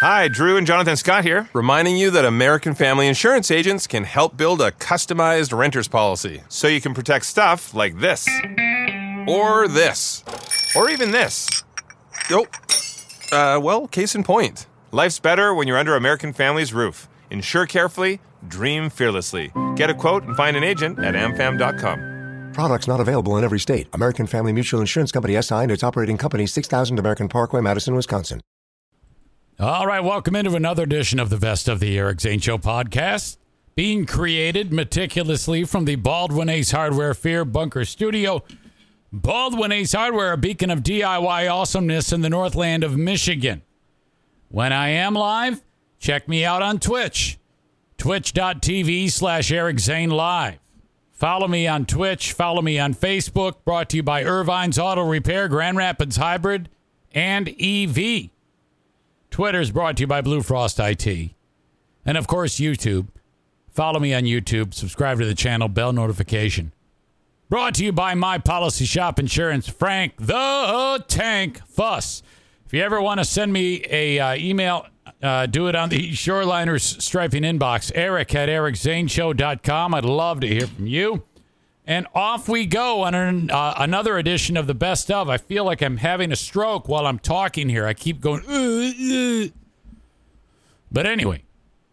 Hi, Drew and Jonathan Scott here, reminding you that American Family Insurance agents can help build a customized renter's policy so you can protect stuff like this, or this, or even this. Well, case in point. Life's better when you're under American Family's roof. Insure carefully, dream fearlessly. Get a quote and find an agent at amfam.com. Products not available in every state. American Family Mutual Insurance Company SI and its operating company, 6000 American Parkway, Madison, Wisconsin. All right, welcome into another edition of the Best of the Eric Zane Show podcast, being created meticulously from the Baldwin Ace Hardware Fear Bunker Studio. Baldwin Ace Hardware, a beacon of DIY awesomeness in the Northland of Michigan. When I am live, check me out on Twitch, twitch.tv/Eric Zane Live. Follow me on Twitch, follow me on Facebook, brought to you by Irvine's Auto Repair, Grand Rapids Hybrid, and EV. Twitter's brought to you by Blue Frost IT. And, of course, YouTube. Follow me on YouTube, subscribe to the channel, bell notification. Brought to you by My Policy Shop Insurance, Frank the Tank Fuss. If you ever want to send me a email, do it on the Shoreliners Striping inbox, eric@ericzaneshow.com. I'd love to hear from you. And off we go on another edition of the Best Of. I feel like I'm having a stroke while I'm talking here. I keep going, But anyway,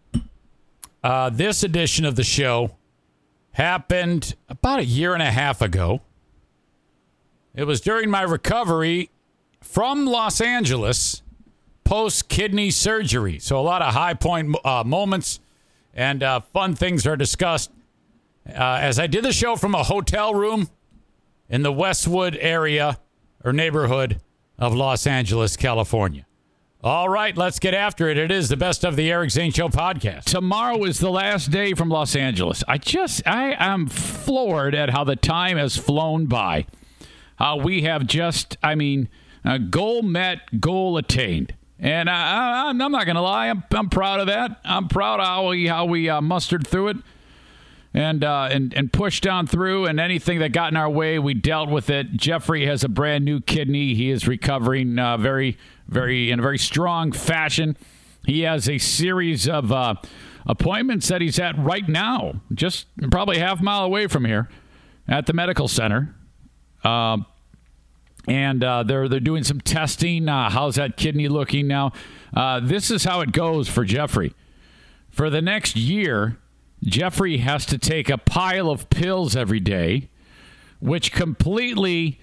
this edition of the show happened about a year and a half ago. It was during my recovery from Los Angeles post-kidney surgery. So a lot of high point moments and fun things are discussed as I did the show from a hotel room in the Westwood area or neighborhood of Los Angeles, California. All right, let's get after it. It is the Best of the Eric Zane Show podcast. Tomorrow is the last day from Los Angeles. I am floored at how the time has flown by. How we have goal met, goal attained. And I'm not going to lie, I'm proud of that. I'm proud of how we mustered through it and pushed on through. And anything that got in our way, we dealt with it. Jeffrey has a brand new kidney. He is recovering in a very strong fashion. He has a series of appointments that he's at right now, just probably half a mile away from here at the medical center. And they're doing some testing. How's that kidney looking now? This is how it goes for Jeffrey. For the next year, Jeffrey has to take a pile of pills every day, which completely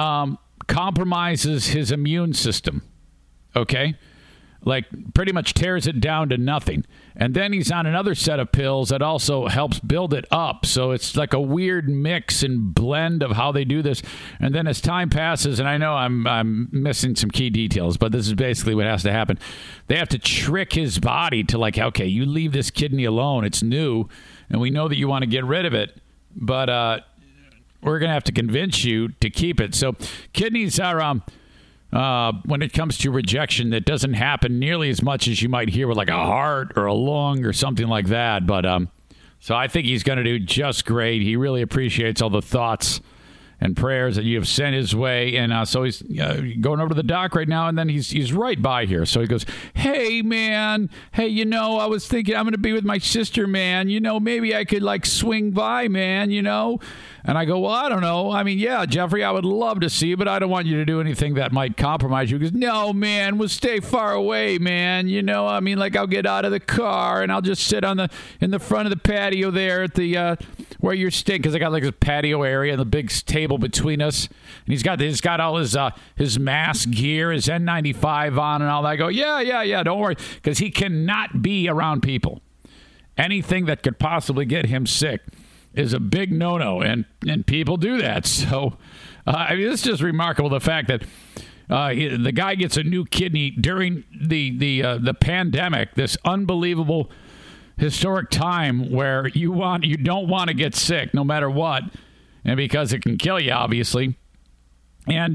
compromises his immune system. Okay? Like, pretty much tears it down to nothing. And then he's on another set of pills that also helps build it up. So it's like a weird mix and blend of how they do this. And then as time passes, and I know I'm missing some key details, but this is basically what has to happen. They have to trick his body to like, okay, you leave this kidney alone. It's new, and we know that you want to get rid of it. But we're going to have to convince you to keep it. So kidneys are... when it comes to rejection, that doesn't happen nearly as much as you might hear with like a heart or a lung or something like that. But so I think he's going to do just great. He really appreciates all the thoughts and prayers that you have sent his way. And so he's going over to the doc right now, and then he's right by here. So he goes, hey, man. Hey, I was thinking I'm going to be with my sister, man. Maybe I could like swing by, man, And I go, well, I don't know. I mean, yeah, Jeffrey, I would love to see you, but I don't want you to do anything that might compromise you. He goes, no, man, we'll stay far away, man. I mean, like I'll get out of the car and I'll just sit in the front of the patio there at the where you're staying, because I got like a patio area and the big table between us. And he's got all his mask gear, his N95 on, and all that. I go, yeah, don't worry, because he cannot be around people. Anything that could possibly get him sick is a big no-no, and people do that. So, I mean, it's just remarkable, the fact that the guy gets a new kidney during the pandemic, this unbelievable historic time where you don't want to get sick no matter what, and because it can kill you, obviously. And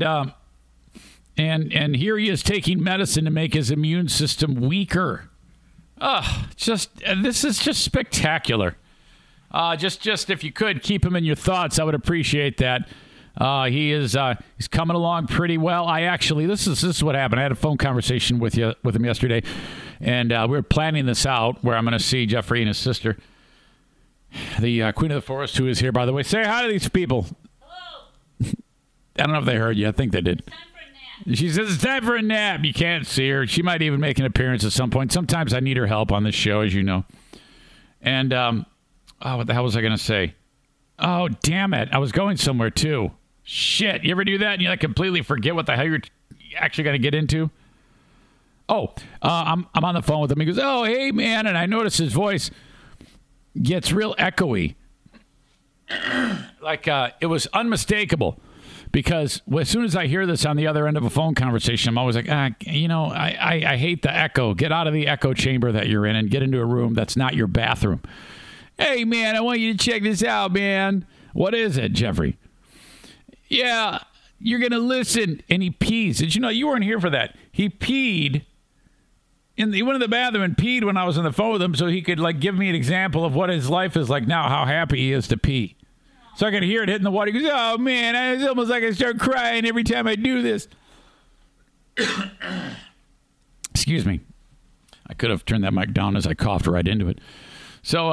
here he is taking medicine to make his immune system weaker. This is just spectacular. Just if you could keep him in your thoughts, I would appreciate that. He's coming along pretty well. This is what happened. I had a phone conversation with him yesterday, and we were planning this out where I'm going to see Jeffrey and his sister, the Queen of the Forest, who is here, by the way. Say hi to these people. Hello. I don't know if they heard you. I think they did. Time for a nap. She says it's time for a nap. You can't see her. She might even make an appearance at some point. Sometimes I need her help on this show, as you know. And what the hell was I going to say? Oh, damn it. I was going somewhere, too. Shit. You ever do that and you completely forget what the hell you're actually going to get into? Oh, I'm on the phone with him. He goes, oh, hey, man. And I notice his voice gets real echoey. It was unmistakable. Because as soon as I hear this on the other end of a phone conversation, I'm always like, I hate the echo. Get out of the echo chamber that you're in and get into a room that's not your bathroom. Hey, man, I want you to check this out, man. What is it, Jeffrey? Yeah, you're going to listen. And he pees. Did you know you weren't here for that? He peed. He went in the bathroom and peed when I was on the phone with him so he could, give me an example of what his life is like now, how happy he is to pee. So I could hear it hitting the water. He goes, oh, man, it's almost like I start crying every time I do this. Excuse me. I could have turned that mic down as I coughed right into it. So,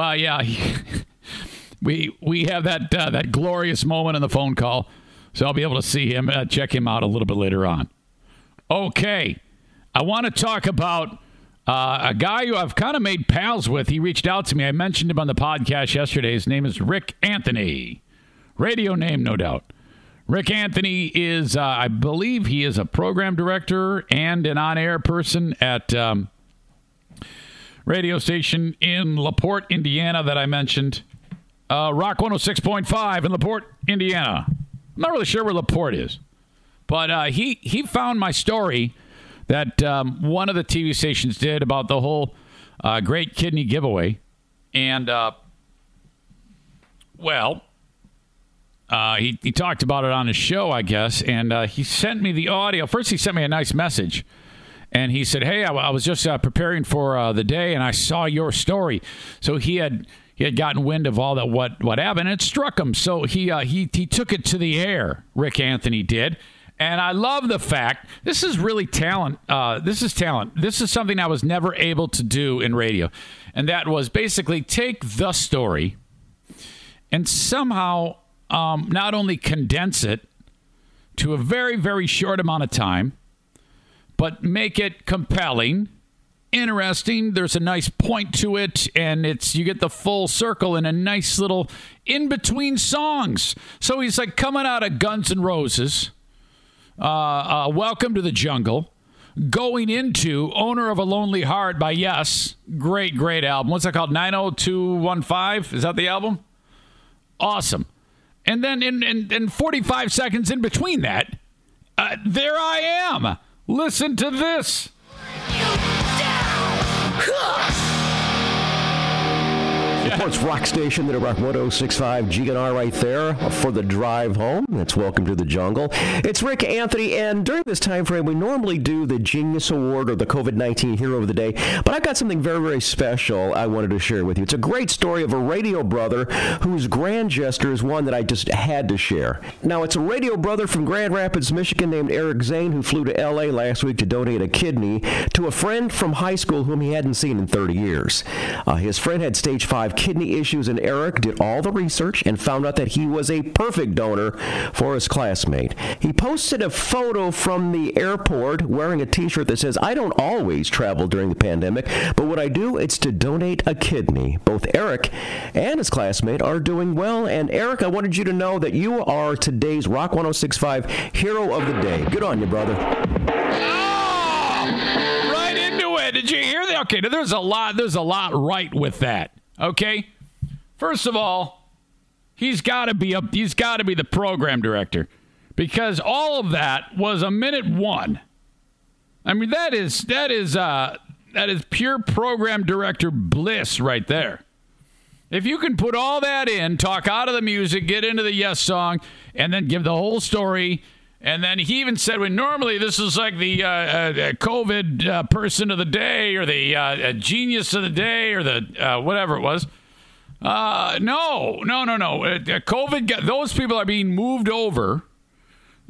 we have that glorious moment in the phone call. So I'll be able to see him, check him out a little bit later on. Okay. I want to talk about a guy who I've kind of made pals with. He reached out to me. I mentioned him on the podcast yesterday. His name is Rick Anthony. Radio name, no doubt. Rick Anthony is, I believe he is a program director and an on-air person at radio station in LaPorte, Indiana that I mentioned. Rock 106.5 in LaPorte, Indiana. I'm not really sure where LaPorte is. But he found my story that one of the TV stations did about the whole great kidney giveaway. And, he talked about it on his show, I guess. And he sent me the audio. First, he sent me a nice message. And he said, hey, I was just preparing for the day, and I saw your story. So he had gotten wind of all that what happened, and it struck him. So he took it to the air, Rick Anthony did. And I love the fact, this is really talent. This is talent. This is something I was never able to do in radio. And that was basically take the story and somehow not only condense it to a very, very short amount of time, but make it compelling, interesting. There's a nice point to it, and you get the full circle in a nice little in-between songs. So he's coming out of Guns N' Roses, Welcome to the Jungle, going into Owner of a Lonely Heart by Yes. Great, great album. What's that called? 90215? Is that the album? Awesome. And then in 45 seconds in between that, there I am. Listen to this. LaPorte's rock station, the Rock 106.5 GNR right there for the drive home. It's Welcome to the Jungle. It's Rick Anthony, and during this time frame, we normally do the Genius Award or the COVID-19 Hero of the Day, but I've got something very, very special I wanted to share with you. It's a great story of a radio brother whose grand gesture is one that I just had to share. Now, it's a radio brother from Grand Rapids, Michigan named Eric Zane who flew to L.A. last week to donate a kidney to a friend from high school whom he hadn't seen in 30 years. His friend had stage 5 kidney issues, and Eric did all the research and found out that he was a perfect donor for his classmate. He posted a photo from the airport wearing a t-shirt that says, I don't always travel during the pandemic, but what I do, it's to donate a kidney. Both Eric and his classmate are doing well, and Eric, I wanted you to know that you are today's Rock 106.5 Hero of the Day. Good on you, brother. Right into it. Did you hear that? Okay, there's a lot right with that. Okay, first of all, he's got to be the program director, because all of that was a minute one. I mean, that is pure program director bliss right there. If you can put all that in, talk out of the music, get into the Yes song, and then give the whole story. And then he even said, when normally this is like the COVID person of the day or the genius of the day or the whatever it was. No. COVID, those people are being moved over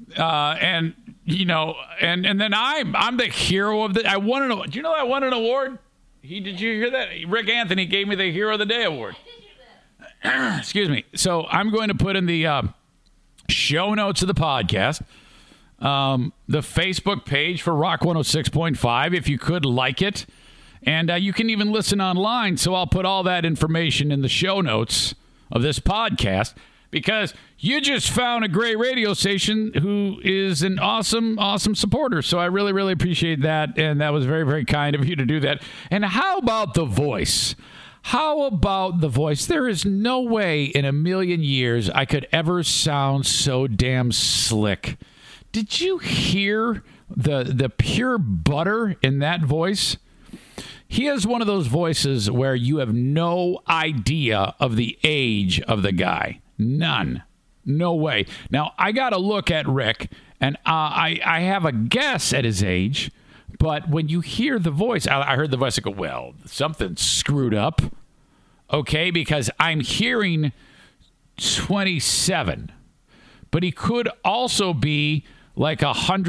And then I'm the hero of the. I won an. Do you know I won an award? Did you hear that? Rick Anthony gave me the Hero of the Day award. Excuse me. So I'm going to put in the show notes of the podcast, the Facebook page for Rock 106.5. If you could like it, and you can even listen online. So I'll put all that information in the show notes of this podcast. Because you just found a great radio station who is an awesome, awesome supporter. So I really, really appreciate that. And that was very, very kind of you to do that. And how about the voice? How about the voice? There is no way in a million years I could ever sound so damn slick. Did you hear the pure butter in that voice? He has one of those voices where you have no idea of the age of the guy. None. No way. Now, I got to look at Rick, and I have a guess at his age, but when you hear the voice, I heard the voice, I go, well, something's screwed up, okay, because I'm hearing 27, but he could also be like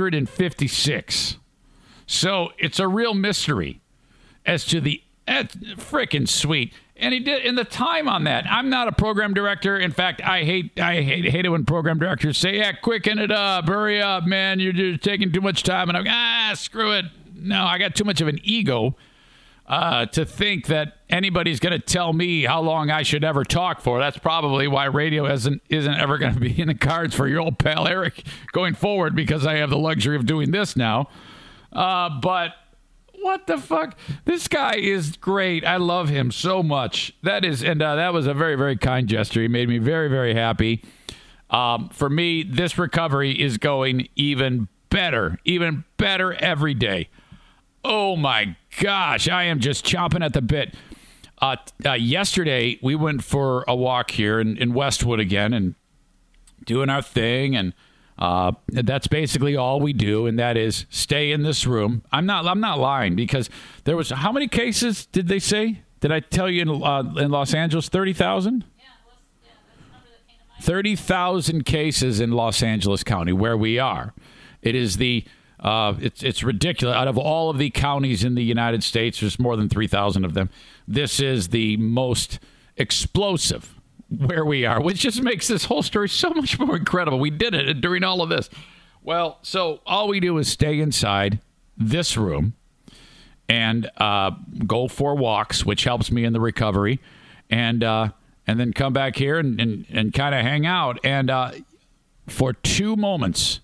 156. So it's a real mystery as to the frickin' sweet. And he did in the time on that. I'm not a program director. In fact, I hate it when program directors say, "Yeah, quicken it up, hurry up, man. You're taking too much time." And I'm screw it. No, I got too much of an ego to think that anybody's going to tell me how long I should ever talk for. That's probably why radio isn't ever going to be in the cards for your old pal Eric going forward, because I have the luxury of doing this now. But what the fuck? This guy is great. I love him so much. That was a very, very kind gesture. He made me very, very happy. For me, this recovery is going even better every day. Oh my gosh, I am just chomping at the bit. Yesterday, we went for a walk here in Westwood again and doing our thing, and that's basically all we do, and that is stay in this room. I'm not lying, because there was, how many cases did they say? Did I tell you in Los Angeles? 30,000? Yeah, that's the number that came to mind. 30,000 cases in Los Angeles County, where we are. It is it's ridiculous. Out of all of the counties in the United States, there's more than 3,000 of them. This is the most explosive where we are, which just makes this whole story so much more incredible. We did it during all of this. Well, so all we do is stay inside this room and go for walks, which helps me in the recovery, and then come back here and kind of hang out. And for 2 moments,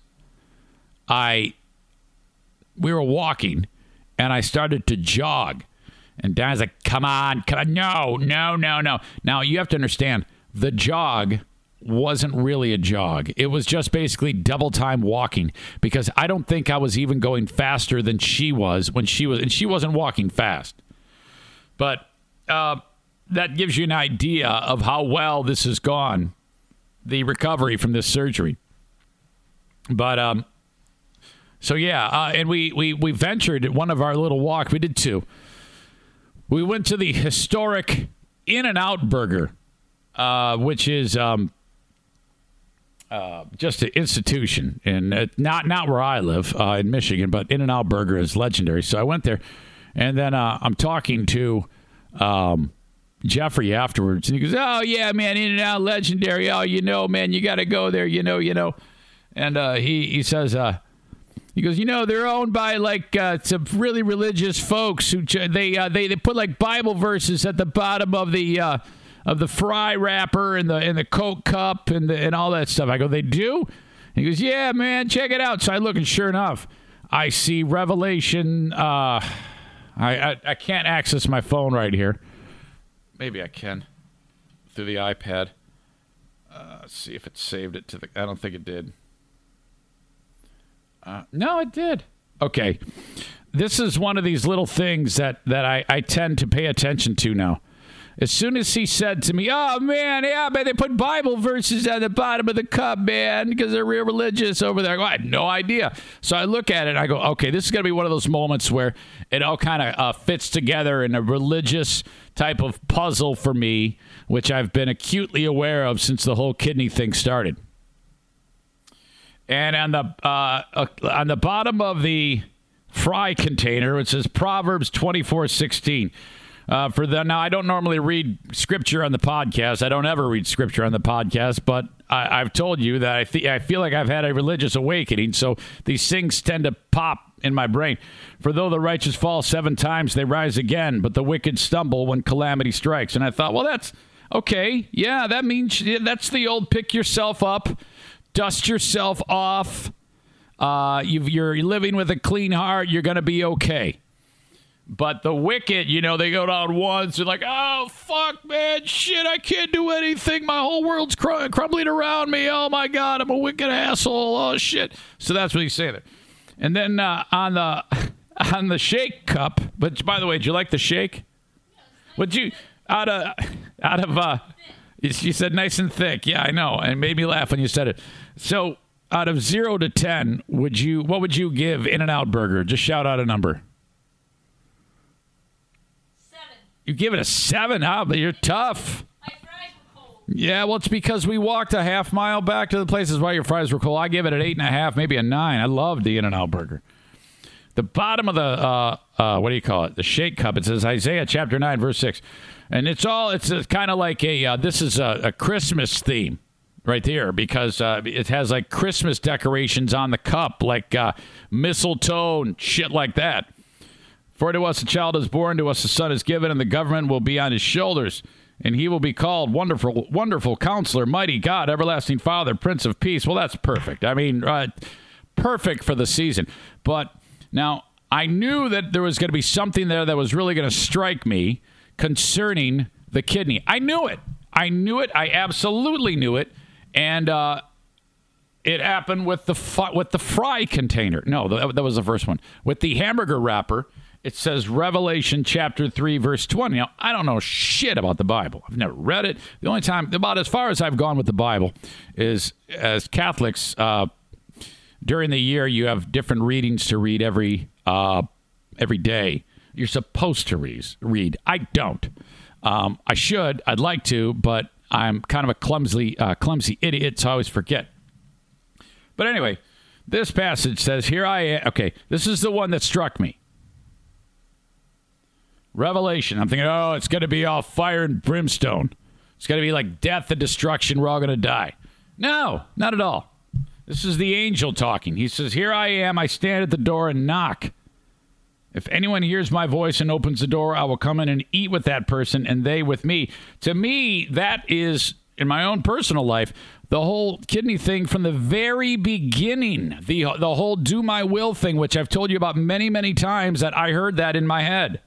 we were walking, and I started to jog. And Dan's like, come on. No. Now, you have to understand, the jog wasn't really a jog. It was just basically double time walking, because I don't think I was even going faster than she was when she was, and she wasn't walking fast. But that gives you an idea of how well this has gone, the recovery from this surgery. But, so yeah, and we ventured at one of our little walk. We did 2. We went to the historic In-N-Out Burger, which is just an institution, and not where I live in Michigan, but In-N-Out Burger is legendary. So I went there, and then I'm talking to Jeffrey afterwards, and he goes, "Oh yeah, man, In-N-Out legendary. Oh, man, you got to go there. And he says. He goes, they're owned by some really religious folks who they put like Bible verses at the bottom of the fry wrapper and the Coke cup and all that stuff. I go, they do? He goes, yeah, man, check it out. So I look, and sure enough, I see Revelation. I can't access my phone right here. Maybe I can through the iPad. Let's see if it saved it to the. I don't think it did. No, it did. Okay. This is one of these little things that I tend to pay attention to now. As soon as he said to me, "Oh, man, yeah, but they put Bible verses at the bottom of the cup, man, because they're real religious over there." I had no idea. So I look at it, and I go, okay, this is going to be one of those moments where it all kind of fits together in a religious type of puzzle for me, which I've been acutely aware of since the whole kidney thing started. And on the bottom of the fry container, it says Proverbs 24:16. Now, I don't normally read scripture on the podcast. I don't ever read scripture on the podcast, but I've told you that I feel like I've had a religious awakening, so these things tend to pop in my brain. For though the righteous fall 7 times, they rise again, but the wicked stumble when calamity strikes. And I thought, well, that's okay. Yeah, that means that's the old pick yourself up, dust yourself off. You're living with a clean heart. You're going to be okay. But the wicked, they go down once. They're like, oh, fuck, man, shit, I can't do anything. My whole world's crumbling around me. Oh, my God, I'm a wicked asshole. Oh, shit. So that's what he's saying there. And then on the shake cup, but by the way, did you like the shake? Would you, out of you said nice and thick. Yeah, I know. And it made me laugh when you said it. So out of 0 to 10, what would you give In-N-Out Burger? Just shout out a number. You give it a 7, huh? But you're tough. My fries were cold. Yeah, well, it's because we walked a half mile back to the places why your fries were cold. I give it an 8.5, maybe a 9. I love the In-N-Out Burger. The bottom of the, the shake cup, it says Isaiah chapter 9, verse 6. And it's kind of like this is a Christmas theme right there because it has like Christmas decorations on the cup, like mistletoe and shit like that. For to us a child is born, to us a son is given, and the government will be on his shoulders. And he will be called Wonderful, Wonderful Counselor, Mighty God, Everlasting Father, Prince of Peace. Well, that's perfect. I mean, perfect for the season. But now, I knew that there was going to be something there that was really going to strike me concerning the kidney. I knew it. I absolutely knew it. And it happened with the fry container. No, that was the first one. With the hamburger wrapper. It says Revelation chapter 3, verse 20. Now, I don't know shit about the Bible. I've never read it. The only time, about as far as I've gone with the Bible, is as Catholics, during the year, you have different readings to read every day. You're supposed to read. I don't. I should. I'd like to, but I'm kind of a clumsy idiot, so I always forget. But anyway, this passage says, here I am. Okay, this is the one that struck me. Revelation. I'm thinking, it's going to be all fire and brimstone. It's going to be like death and destruction. We're all going to die. No, not at all. This is the angel talking. He says, here I am. I stand at the door and knock. If anyone hears my voice and opens the door, I will come in and eat with that person and they with me. To me, that is, in my own personal life, the whole kidney thing from the very beginning. The whole do my will thing, which I've told you about many, many times, that I heard that in my head.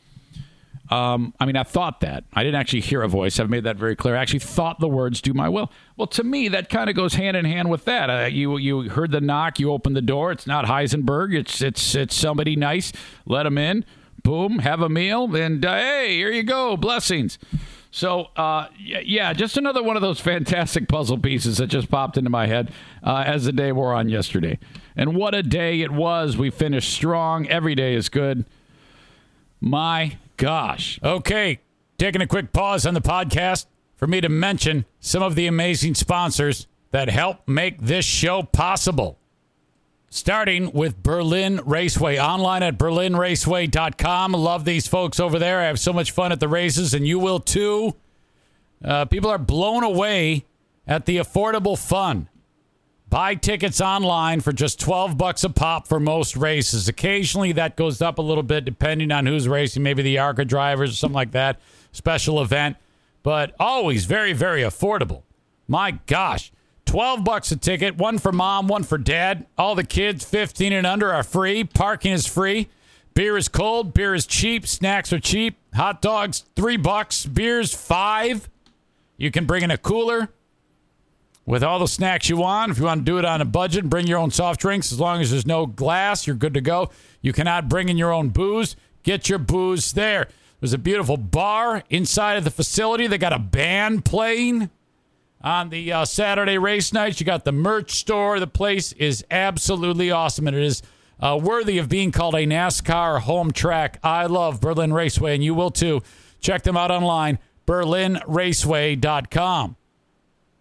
I thought that. I didn't actually hear a voice. I've made that very clear. I actually thought the words, do my will. Well, to me, that kind of goes hand in hand with that. You heard the knock. You open the door. It's not Heisenberg. It's somebody nice. Let them in. Boom. Have a meal. And, hey, here you go. Blessings. So, just another one of those fantastic puzzle pieces that just popped into my head as the day wore on yesterday. And what a day it was. We finished strong. Every day is good. My gosh. Okay, taking a quick pause on the podcast for me to mention some of the amazing sponsors that help make this show possible. Starting with Berlin Raceway, online at berlinraceway.com. Love these folks over there. I have so much fun at the races, and you will too. People are blown away at the affordable fun. Buy tickets online for just $12 a pop for most races. Occasionally that goes up a little bit depending on who's racing, maybe the ARCA drivers or something like that, special event, but always very, very affordable. My gosh, $12 a ticket, one for mom, one for dad. All the kids 15 and under are free. Parking is free. Beer is cold. Beer is cheap. Snacks are cheap. Hot dogs, $3. Beer's $5. You can bring in a cooler with all the snacks you want. If you want to do it on a budget, bring your own soft drinks. As long as there's no glass, you're good to go. You cannot bring in your own booze. Get your booze there. There's a beautiful bar inside of the facility. They got a band playing on the Saturday race nights. You got the merch store. The place is absolutely awesome, and it is worthy of being called a NASCAR home track. I love Berlin Raceway, and you will too. Check them out online, berlinraceway.com.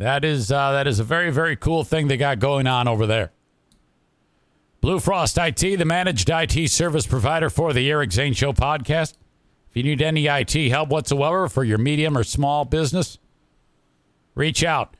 That is a very, very cool thing they got going on over there. Blue Frost IT, the managed IT service provider for the Eric Zane Show podcast. If you need any IT help whatsoever for your medium or small business, reach out.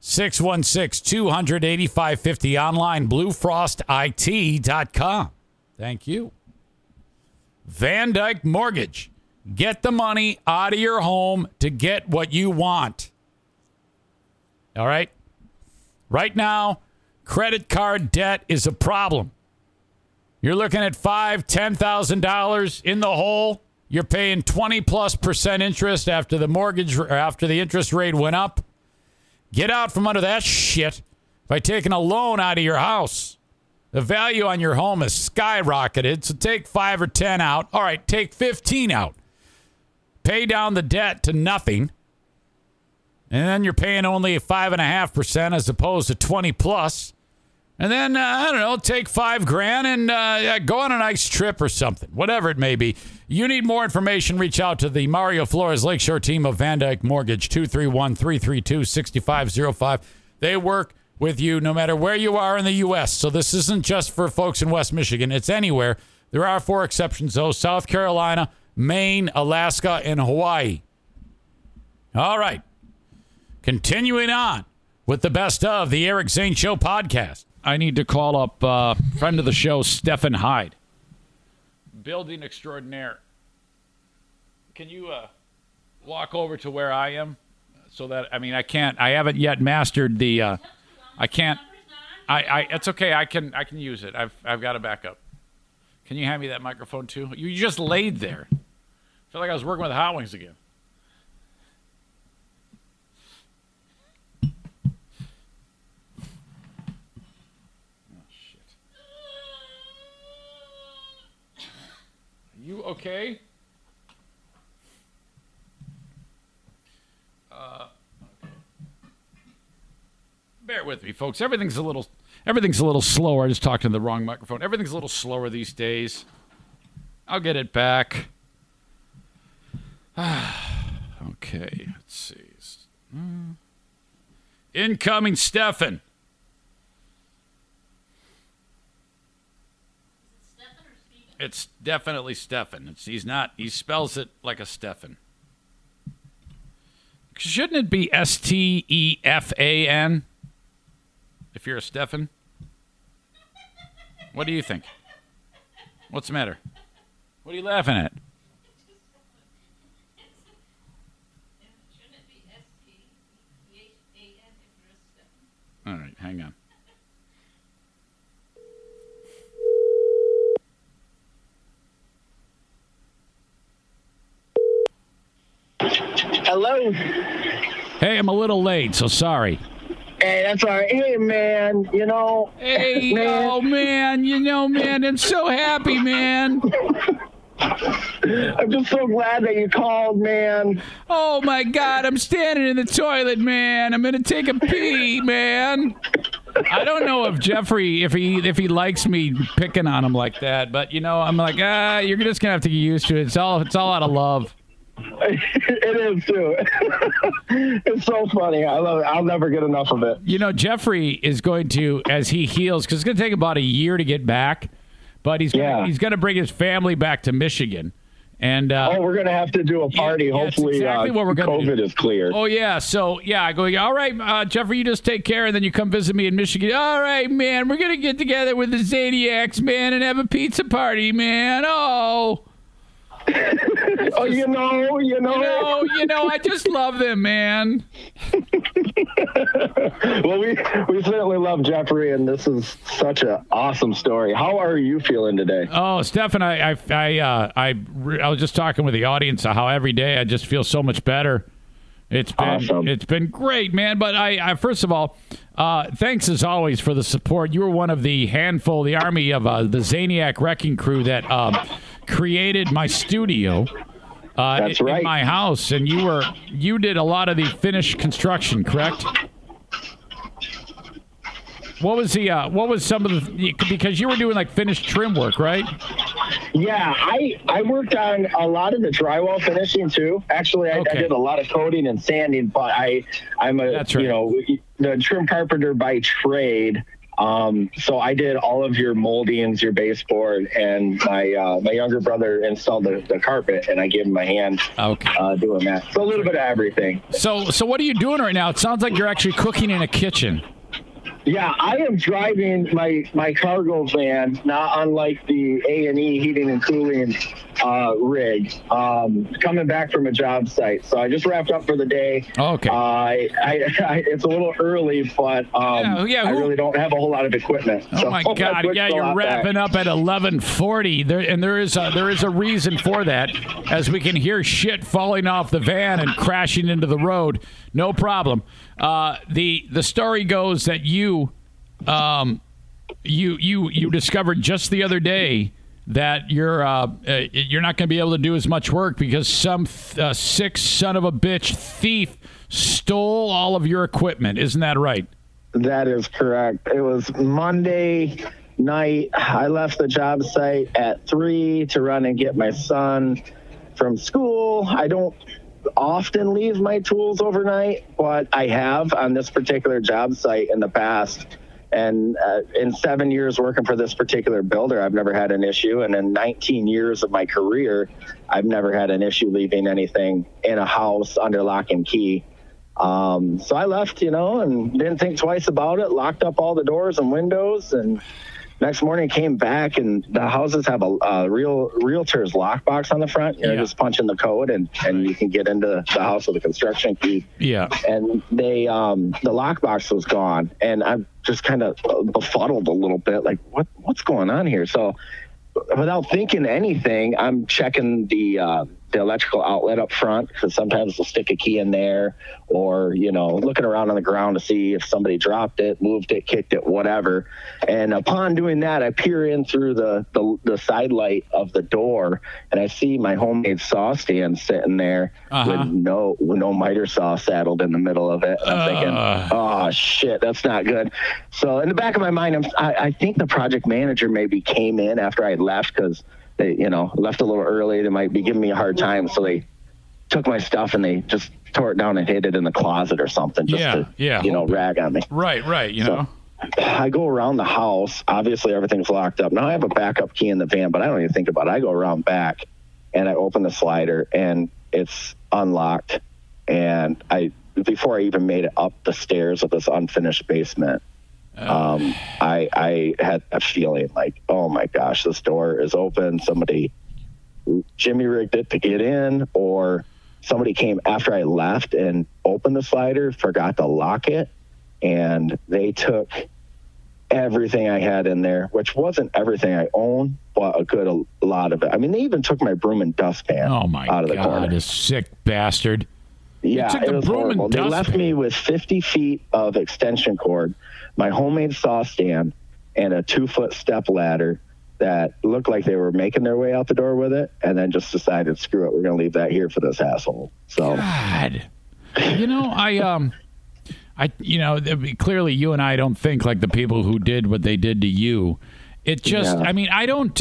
616-200-8550 online, bluefrostit.com. Thank you. Van Dyke Mortgage. Get the money out of your home to get what you want. All right? Right now, credit card debt is a problem. You're looking at $5,000, $10,000 in the hole. You're paying 20+% interest after the mortgage or after the interest rate went up. Get out from under that shit by taking a loan out of your house. The value on your home has skyrocketed, so take 5 or 10 out. All right, take 15 out. Pay down the debt to nothing. And then you're paying only 5.5% as opposed to 20+. And then, take $5,000 and go on a nice trip or something, whatever it may be. You need more information, reach out to the Mario Flores Lakeshore team of Van Dyke Mortgage, 231-332-6505. They work with you no matter where you are in the U.S. So this isn't just for folks in West Michigan. It's anywhere. There are 4 exceptions, though. South Carolina, Maine, Alaska, and Hawaii. All right. Continuing on with the best of the Eric Zane Show podcast. I need to call up friend of the show, Stefan Hyde. Building extraordinaire. Can you walk over to where I am? So that, I haven't yet mastered the, I can't, it's okay. I can use it. I've got a backup. Can you hand me that microphone too? You just laid there. I feel like I was working with Hot Wings again. You okay? Okay. Bear with me, folks. Everything's a little slower. I just talked in the wrong microphone. Everything's a little slower these days. I'll get it back. Okay, let's see. Incoming, Stefan. It's definitely Stefan. He spells it like a Stefan. Shouldn't it be Stefan? If you're a Stefan? What do you think? What's the matter? What are you laughing at? Shouldn't it be Stefan if you're a Stefan? All right, hang on. Hello. Hey, I'm a little late, so sorry. Hey, that's all right. Hey, man, Hey, man. oh, man, man, I'm so happy, man. I'm just so glad that you called, man. Oh, my God, I'm standing in the toilet, man. I'm going to take a pee, man. I don't know if Jeffrey, if he likes me picking on him like that, but, I'm like, you're just going to have to get used to it. It's all out of love. It is too. It's so funny. I love it. I'll never get enough of it. Jeffrey is going to, as he heals, because it's going to take about a year to get back, but he's going to bring his family back to Michigan. And we're going to have to do a party. Hopefully, exactly what we're gonna COVID do. is cleared. Oh, yeah. So, I go, all right, Jeffrey, you just take care, and then you come visit me in Michigan. All right, man, we're going to get together with the Zaniacs, man, and have a pizza party, man. Oh. Oh, you know, I just love them, man. Well, we certainly love Jeffrey, and this is such an awesome story. How are you feeling today? Oh, Stefan, I was just talking with the audience how every day I just feel so much better. It's been awesome. It's been great, man. But I first of all, thanks as always for the support. You were one of the handful, the army of the Zaniac Wrecking Crew that created my studio. That's right. In my house, and you did a lot of the finished construction, correct? What was some of the, because you were doing like finished trim work, right? Yeah, I worked on a lot of the drywall finishing too. Actually, I did a lot of coating and sanding, but I'm That's right. The trim carpenter by trade. So I did all of your moldings, your baseboard, and my younger brother installed the carpet, and I gave him a hand doing that. So a little bit of everything. So what are you doing right now? It sounds like you're actually cooking in a kitchen. Yeah, I am driving my cargo van, not unlike the A&E heating and cooling rig, coming back from a job site. So I just wrapped up for the day. Okay. It's a little early, but I really don't have a whole lot of equipment. Oh, my God. Yeah, you're wrapping up at 11:40. There is a reason for that, as we can hear shit falling off the van and crashing into the road. No problem. The story goes that you discovered just the other day that you're not going to be able to do as much work because some sick son of a bitch thief stole all of your equipment. Isn't that right? That is correct. It was Monday night. I left the job site at 3 to run and get my son from school. I don't often leave my tools overnight, but I have on this particular job site in the past. And in 7 years working for this particular builder, I've never had an issue. And in 19 years of my career, I've never had an issue leaving anything in a house under lock and key. So I left, and didn't think twice about it, locked up all the doors and windows, and next morning came back, and the houses have a realtor's lockbox on the front. Just punch in the code, and you can get into the house with a construction key. Yeah. And they the lockbox was gone, and I'm just kind of befuddled a little bit, like what's going on here? So without thinking anything, I'm checking the electrical outlet up front, because sometimes they'll stick a key in there, or looking around on the ground to see if somebody dropped it, moved it, kicked it, whatever. And upon doing that, I peer in through the side light of the door, and I see my homemade saw stand sitting there with no miter saw saddled in the middle of it. And I'm thinking, oh shit, that's not good. So in the back of my mind, I think the project manager maybe came in after I had left, because they, left a little early. They might be giving me a hard time. So they took my stuff and they just tore it down and hid it in the closet or something just to rag on me. Right. So I go around the house. Obviously, everything's locked up. Now I have a backup key in the van, but I don't even think about it. I go around back and I open the slider and it's unlocked. And before I even made it up the stairs of this unfinished basement, I had a feeling like, oh my gosh, this door is open. Somebody jimmy rigged it to get in, or somebody came after I left and opened the slider, forgot to lock it, and they took everything I had in there, which wasn't everything I own, but a lot of it. I mean, they even took my broom and dustpan out of the corner. This sick bastard. Yeah, it was horrible. They left me with 50 feet of extension cord, my homemade saw stand, and a 2-foot step ladder that looked like they were making their way out the door with it, and then just decided, screw it, we're going to leave that here for this asshole. So, God, clearly you and I don't think like the people who did what they did to you. It just, I mean, I don't,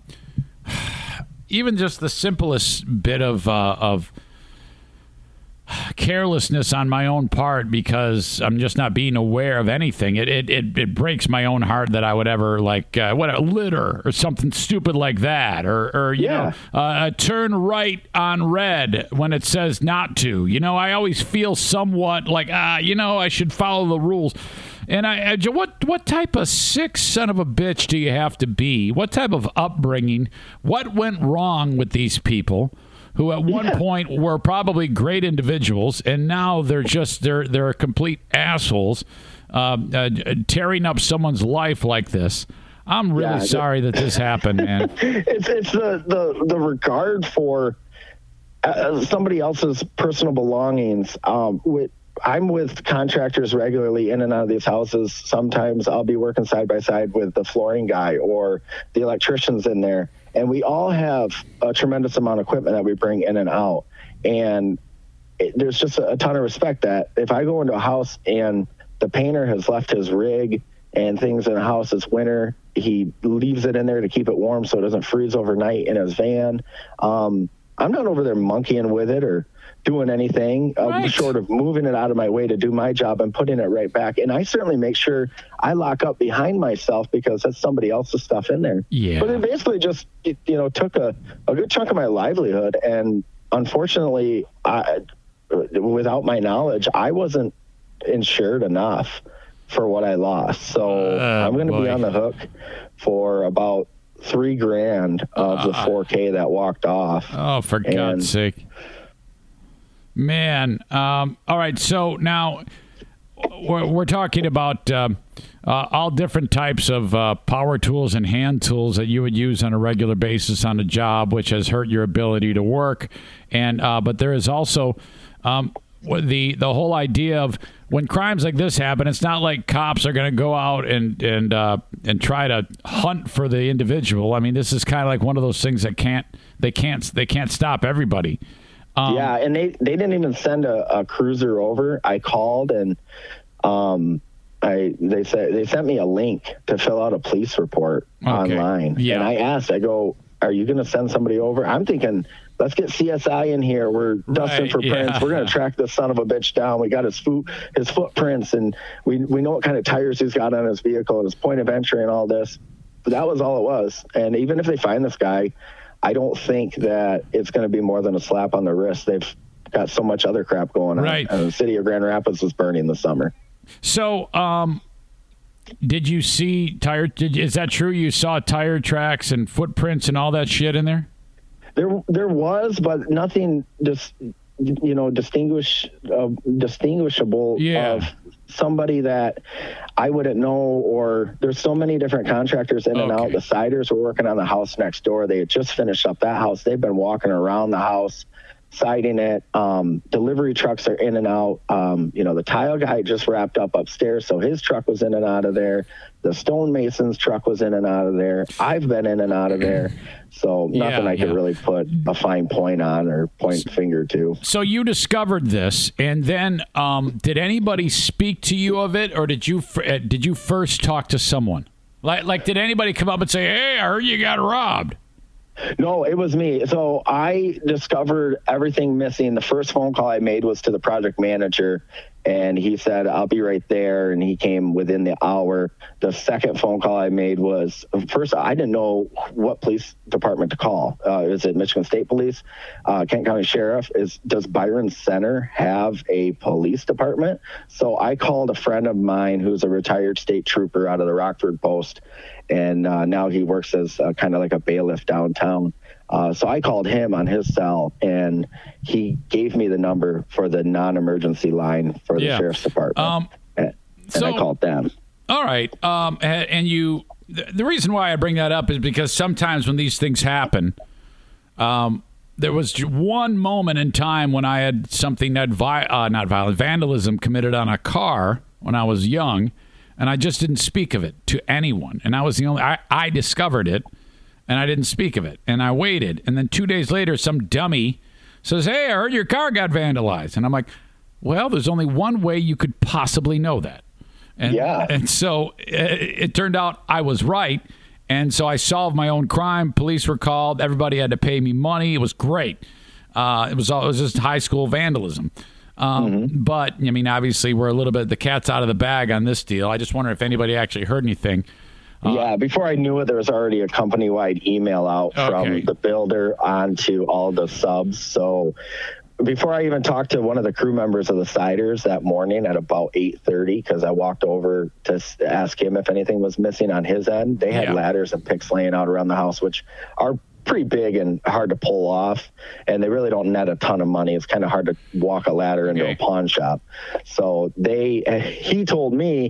even just the simplest bit of carelessness on my own part, because I'm just not being aware of anything. It breaks my own heart that I would ever litter or something stupid like that, or turn right on red when it says not to. I always feel somewhat like I should follow the rules. And what type of sick son of a bitch do you have to be? What type of upbringing? What went wrong with these people who at one point were probably great individuals, and now they're complete assholes, tearing up someone's life like this? I'm really sorry that this happened, man. It's the regard for somebody else's personal belongings. I'm with contractors regularly in and out of these houses. Sometimes I'll be working side by side with the flooring guy or the electricians in there. And we all have a tremendous amount of equipment that we bring in and out. And there's just a ton of respect that if I go into a house and the painter has left his rig and things in the house, it's winter, he leaves it in there to keep it warm so it doesn't freeze overnight in his van. I'm not over there monkeying with it or doing anything short of moving it out of my way to do my job and putting it right back. And I certainly make sure I lock up behind myself because that's somebody else's stuff in there. Yeah. But it basically just, took a good chunk of my livelihood. And unfortunately, without my knowledge, I wasn't insured enough for what I lost. So I'm going to be on the hook for about $3,000 of the 4K that walked off. Oh, for God's sake. Man. All right. So now we're talking about all different types of power tools and hand tools that you would use on a regular basis on a job, which has hurt your ability to work. And but there is also the whole idea of when crimes like this happen, it's not like cops are going to go out and try to hunt for the individual. I mean, this is kind of like one of those things that they can't stop everybody. Yeah, and they didn't even send a cruiser over. I called and they sent me a link to fill out a police report online. Yeah. And I asked, I go, are you going to send somebody over? I'm thinking, let's get CSI in here. We're dusting for prints. We're going to track this son of a bitch down. We got his footprints, and we know what kind of tires he's got on his vehicle and his point of entry and all this. But that was all it was. And even if they find this guy, I don't think that it's going to be more than a slap on the wrist. They've got so much other crap going on. Right. And the city of Grand Rapids was burning this summer. So, did you see is that true? You saw tire tracks and footprints and all that shit in there? There was, but nothing just distinguishable of somebody that I wouldn't know. Or there's so many different contractors in and out. The siders were working on the house next door. They had just finished up that house. They've been walking around the house, siding it. Delivery trucks are in and out. The tile guy just wrapped up upstairs, so his truck was in and out of there. The stonemason's truck was in and out of there. I've been in and out of there. So nothing I could really put a fine point on or point finger to. So you discovered this, and then did anybody speak to you of it, or did you first talk to someone? Like did anybody come up and say, "Hey, I heard you got robbed"? No, it was me. So I discovered everything missing. The first phone call I made was to the project manager, and he said, I'll be right there. And he came within the hour. The second phone call I made was, first, I didn't know what police department to call. Is it Michigan State Police? Kent County Sheriff? Does Byron Center have a police department? So I called a friend of mine who's a retired state trooper out of the Rockford Post. And now he works as kind of like a bailiff downtown. So I called him on his cell, and he gave me the number for the non-emergency line for the sheriff's department. And I called them. All right. And the reason why I bring that up is because sometimes when these things happen, there was one moment in time when I had something that not violent, vandalism committed on a car when I was young. And I just didn't speak of it to anyone. And I was the only, I discovered it, and I didn't speak of it. And I waited. And then 2 days later, some dummy says, "Hey, I heard your car got vandalized." And I'm like, well, there's only one way you could possibly know that. And so it turned out I was right. And so I solved my own crime. Police were called. Everybody had to pay me money. It was great. It was just high school vandalism. But, I mean, obviously, we're a little bit, the cat's out of the bag on this deal. I just wonder if anybody actually heard anything. Before I knew it, there was already a company-wide email out from the builder onto all the subs. So before I even talked to one of the crew members of the Siders that morning at about 8:30, because I walked over to ask him if anything was missing on his end, they had ladders and picks laying out around the house, which are pretty big and hard to pull off, and they really don't net a ton of money. It's kind of hard to walk a ladder into a pawn shop. So he told me,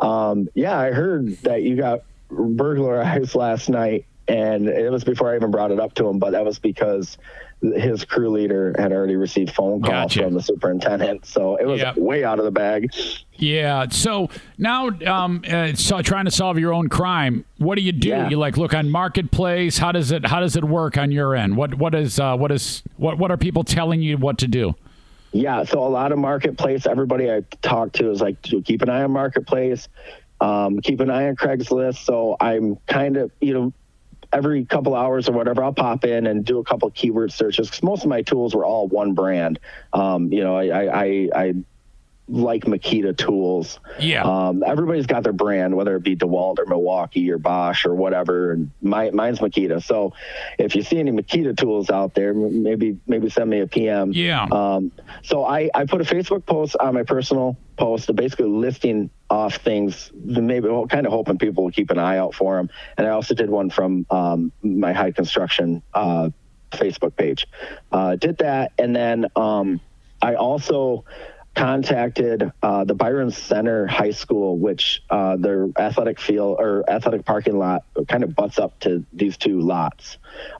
I heard that you got burglarized last night, and it was before I even brought it up to him, but that was because his crew leader had already received phone calls from the superintendent. So it was way out of the bag. Yeah. So now, trying to solve your own crime, what do? Yeah. You look on Marketplace. How does it work on your end? What are people telling you what to do? Yeah. So a lot of Marketplace, everybody I talk to is like, keep an eye on Marketplace. Keep an eye on Craigslist. So I'm kind of, every couple hours or whatever, I'll pop in and do a couple keyword searches, because most of my tools were all one brand. I like Makita tools. Yeah. Everybody's got their brand, whether it be DeWalt or Milwaukee or Bosch or whatever. And mine's Makita. So if you see any Makita tools out there, maybe send me a PM. Yeah. So I put a Facebook post on my personal post, basically listing off things, maybe kind of hoping people will keep an eye out for them. And I also did one from my Hyde Construction Facebook page. Did that, and then I also contacted the Byron Center High School, which their athletic field or athletic parking lot kind of butts up to these two lots.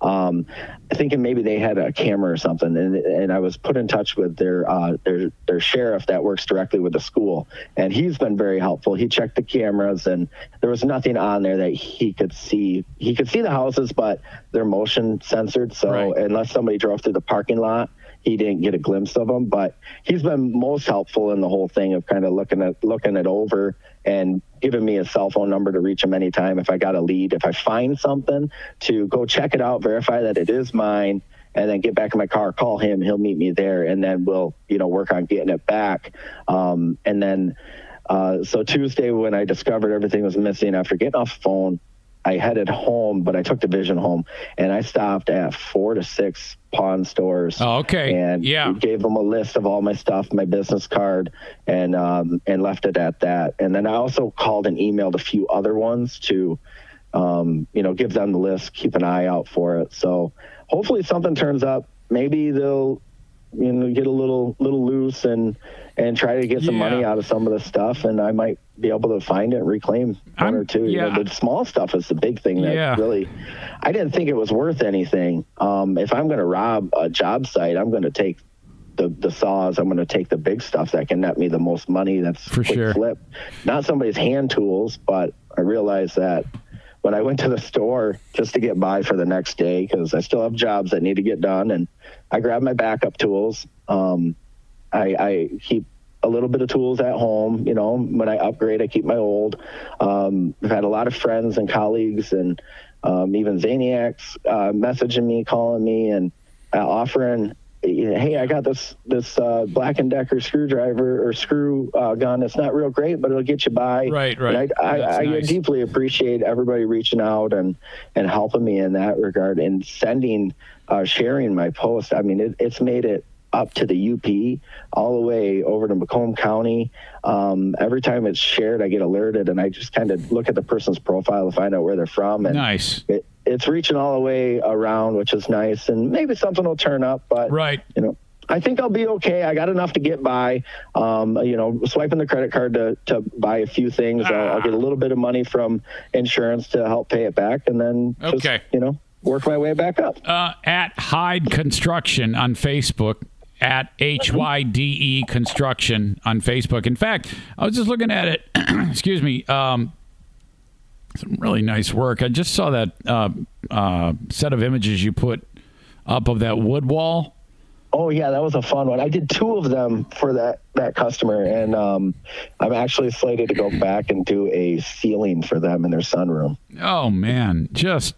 Thinking maybe they had a camera or something, and I was put in touch with their sheriff that works directly with the school, and he's been very helpful. He checked the cameras, and there was nothing on there that he could see. He could see the houses, but they're motion censored, so right. Unless somebody drove through the parking lot, he didn't get a glimpse of them. But he's been most helpful in the whole thing of kind of looking it over and giving me a cell phone number to reach him anytime if I got a lead. If I find something, to go check it out, verify that it is mine, and then get back in my car, call him. He'll meet me there, and then we'll work on getting it back. And then so Tuesday, when I discovered everything was missing, after getting off the phone, I headed home, but I took Division home, and I stopped at 4 to 6 pawn stores. Oh, okay. And gave them a list of all my stuff, my business card, and left it at that. And then I also called and emailed a few other ones to, give them the list, keep an eye out for it. So hopefully something turns up. Maybe they'll, get a little loose and try to get some money out of some of the stuff, and I might be able to find it and reclaim one or two. The small stuff is the big thing that really, I didn't think it was worth anything. If I'm going to rob a job site, I'm going to take the saws. I'm going to take the big stuff that can net me the most money. That's for sure. Flip, not somebody's hand tools, but I realized that when I went to the store just to get by for the next day, because I still have jobs that need to get done, and I grabbed my backup tools. I keep a little bit of tools at home. When I upgrade, I keep my old. I've had a lot of friends and colleagues and even Zaniacs messaging me, calling me, and offering, hey, I got this Black & Decker screwdriver or screw gun. It's not real great, but it'll get you by. Right. And I nice. Deeply appreciate everybody reaching out and helping me in that regard, and sharing my post. I mean, it's made it up to the UP, all the way over to Macomb County. Every time it's shared, I get alerted, and I just kind of look at the person's profile to find out where they're from. And nice. It's reaching all the way around, which is nice, and maybe something will turn up. But right. I think I'll be okay. I got enough to get by. Swiping the credit card to buy a few things. I'll get a little bit of money from insurance to help pay it back, and then work my way back up. At Hyde Construction on Facebook. At HYDE Construction on Facebook. In fact, I was just looking at it. Excuse me. Some really nice work. I just saw that set of images you put up of that wood wall. Oh, yeah, that was a fun one. I did 2 of them for that customer, and I'm actually slated to go back and do a ceiling for them in their sunroom. Oh, man. Just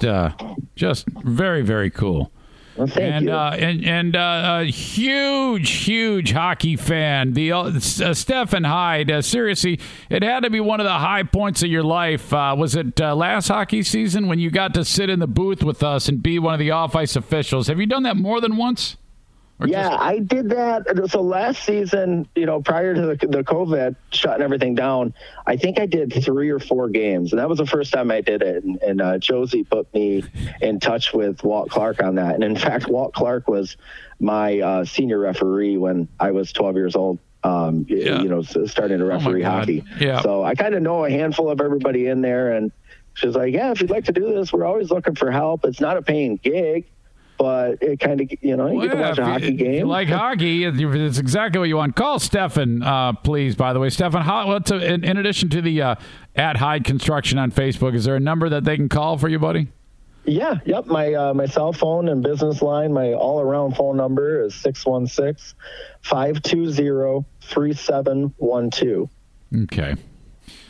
very, very cool. Well, thank you. And a huge hockey fan. The Stephen Hyde. Seriously, it had to be one of the high points of your life. Was it last hockey season when you got to sit in the booth with us and be one of the off-ice officials? Have you done that more than once? I did that. So last season, prior to the COVID shutting everything down, I think I did 3 or 4 games, and that was the first time I did it. And Josie put me in touch with Walt Clark on that. And in fact, Walt Clark was my senior referee when I was 12 years old. Starting to referee hockey. Yeah. So I kind of know a handful of everybody in there, and she's like, "Yeah, if you'd like to do this, we're always looking for help. It's not a paying gig." But it kind of, you get to watch a hockey game. If you like hockey, it's exactly what you want. Call Stefan, please, by the way. Stefan, in addition to the at Hyde Construction on Facebook, is there a number that they can call for you, buddy? Yeah, yep. My cell phone and business line, my all-around phone number is 616-520-3712. Okay.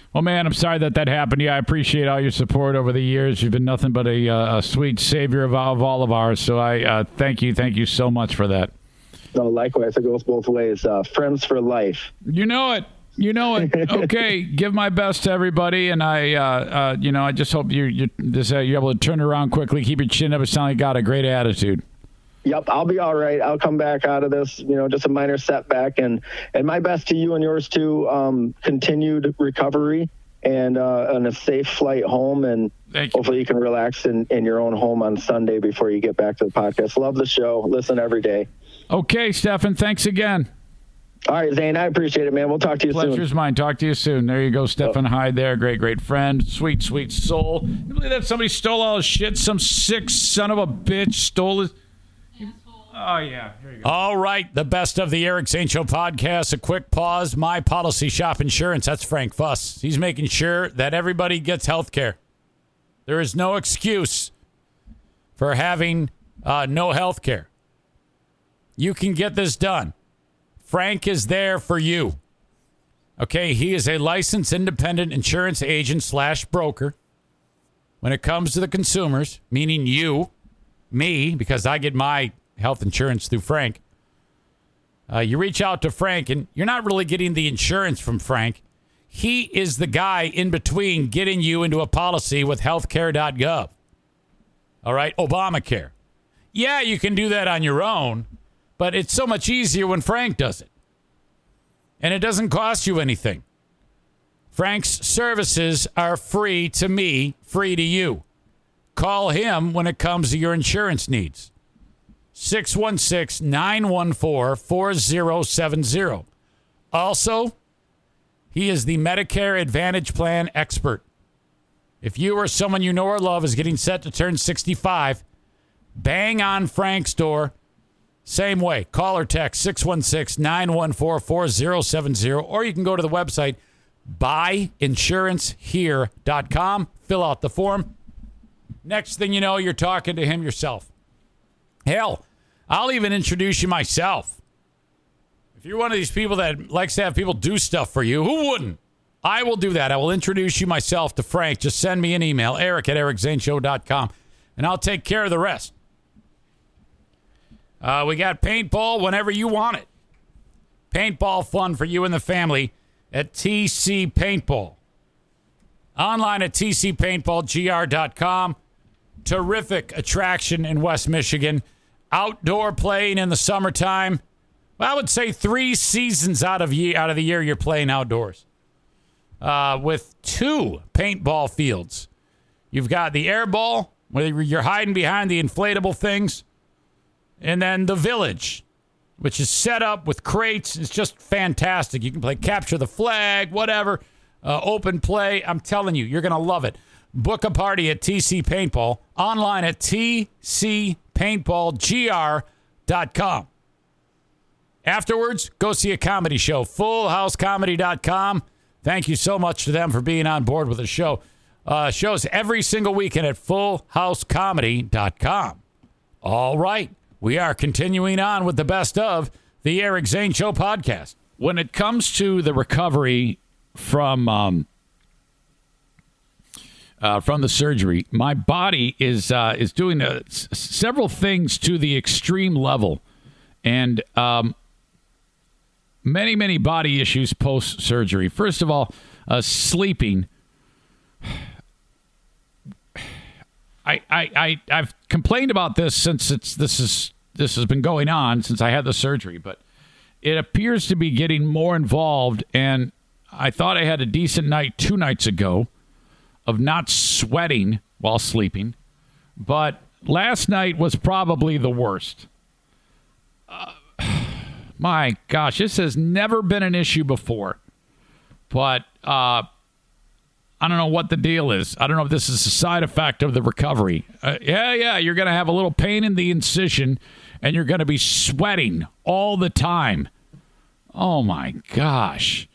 Well, man, I'm sorry that happened. Yeah, I appreciate all your support over the years. You've been nothing but a sweet savior of all of ours. So I thank you so much for that. No, likewise, it goes both ways. Friends for life. You know it. Okay, give my best to everybody, and I just hope you're able to turn it around quickly. Keep your chin up. It sounds like you got a great attitude. Yep, I'll be all right. I'll come back out of this, just a minor setback, and my best to you and yours too. Continued recovery and a safe flight home, and hopefully you can relax in your own home on Sunday before you get back to the podcast. Love the show. Listen every day. Okay, Stefan. Thanks again. All right, Zane, I appreciate it, man. We'll talk to you soon. Pleasure's mine. Talk to you soon. There you go, Stefan Hyde there. Great friend. Sweet soul. You believe that somebody stole all his shit? Some sick son of a bitch stole his... Oh, yeah. Here you go. All right. The best of the Eric Zane Show podcast. A quick pause. My Policy Shop Insurance. That's Frank Fuss. He's making sure that everybody gets health care. There is no excuse for having no health care. You can get this done. Frank is there for you. Okay, he is a licensed independent insurance agent / broker. When it comes to the consumers, meaning you, me, because I get my health insurance through Frank, you reach out to Frank, and you're not really getting the insurance from Frank. He is the guy in between getting you into a policy with healthcare.gov. All right, Obamacare. Yeah, you can do that on your own, but it's so much easier when Frank does it. And it doesn't cost you anything. Frank's services are free to me, free to you. Call him when it comes to your insurance needs. 616-914-4070. Also, he is the Medicare Advantage Plan expert. If you or someone you know or love is getting set to turn 65, bang on Frank's door. Same way. Call or text 616-914-4070, or you can go to the website buyinsurancehere.com. Fill out the form. Next thing you know, you're talking to him yourself. Hell, I'll even introduce you myself. If you're one of these people that likes to have people do stuff for you, who wouldn't? I will do that. I will introduce you myself to Frank. Just send me an email, eric@ericzaneshow.com, and I'll take care of the rest. We got paintball whenever you want it. Paintball fun for you and the family at TC Paintball. Online at tcpaintballgr.com. Terrific attraction in West Michigan. Outdoor playing in the summertime. Well, I would say 3 seasons out of the year you're playing outdoors. With 2 paintball fields. You've got the air ball, where you're hiding behind the inflatable things. And then the village, which is set up with crates. It's just fantastic. You can play capture the flag, whatever, open play. I'm telling you, you're going to love it. Book a party at TC Paintball. Online at tcpaintballgr.com. Afterwards, go see a comedy show. FullHouseComedy.com. Thank you so much to them for being on board with the show. Shows every single weekend at FullHouseComedy.com. All right. We are continuing on with the best of the Eric Zane Show podcast. When it comes to the recovery from the surgery, my body is doing several things to the extreme level, and many body issues post surgery. First of all, sleeping. I've complained about this since this has been going on since I had the surgery, but it appears to be getting more involved. And I thought I had a decent night 2 nights ago of not sweating while sleeping, but last night was probably the worst. My gosh, this has never been an issue before, but I don't know what the deal is. I don't know if this is a side effect of the recovery. Yeah, you're going to have a little pain in the incision, and you're going to be sweating all the time. Oh, my gosh.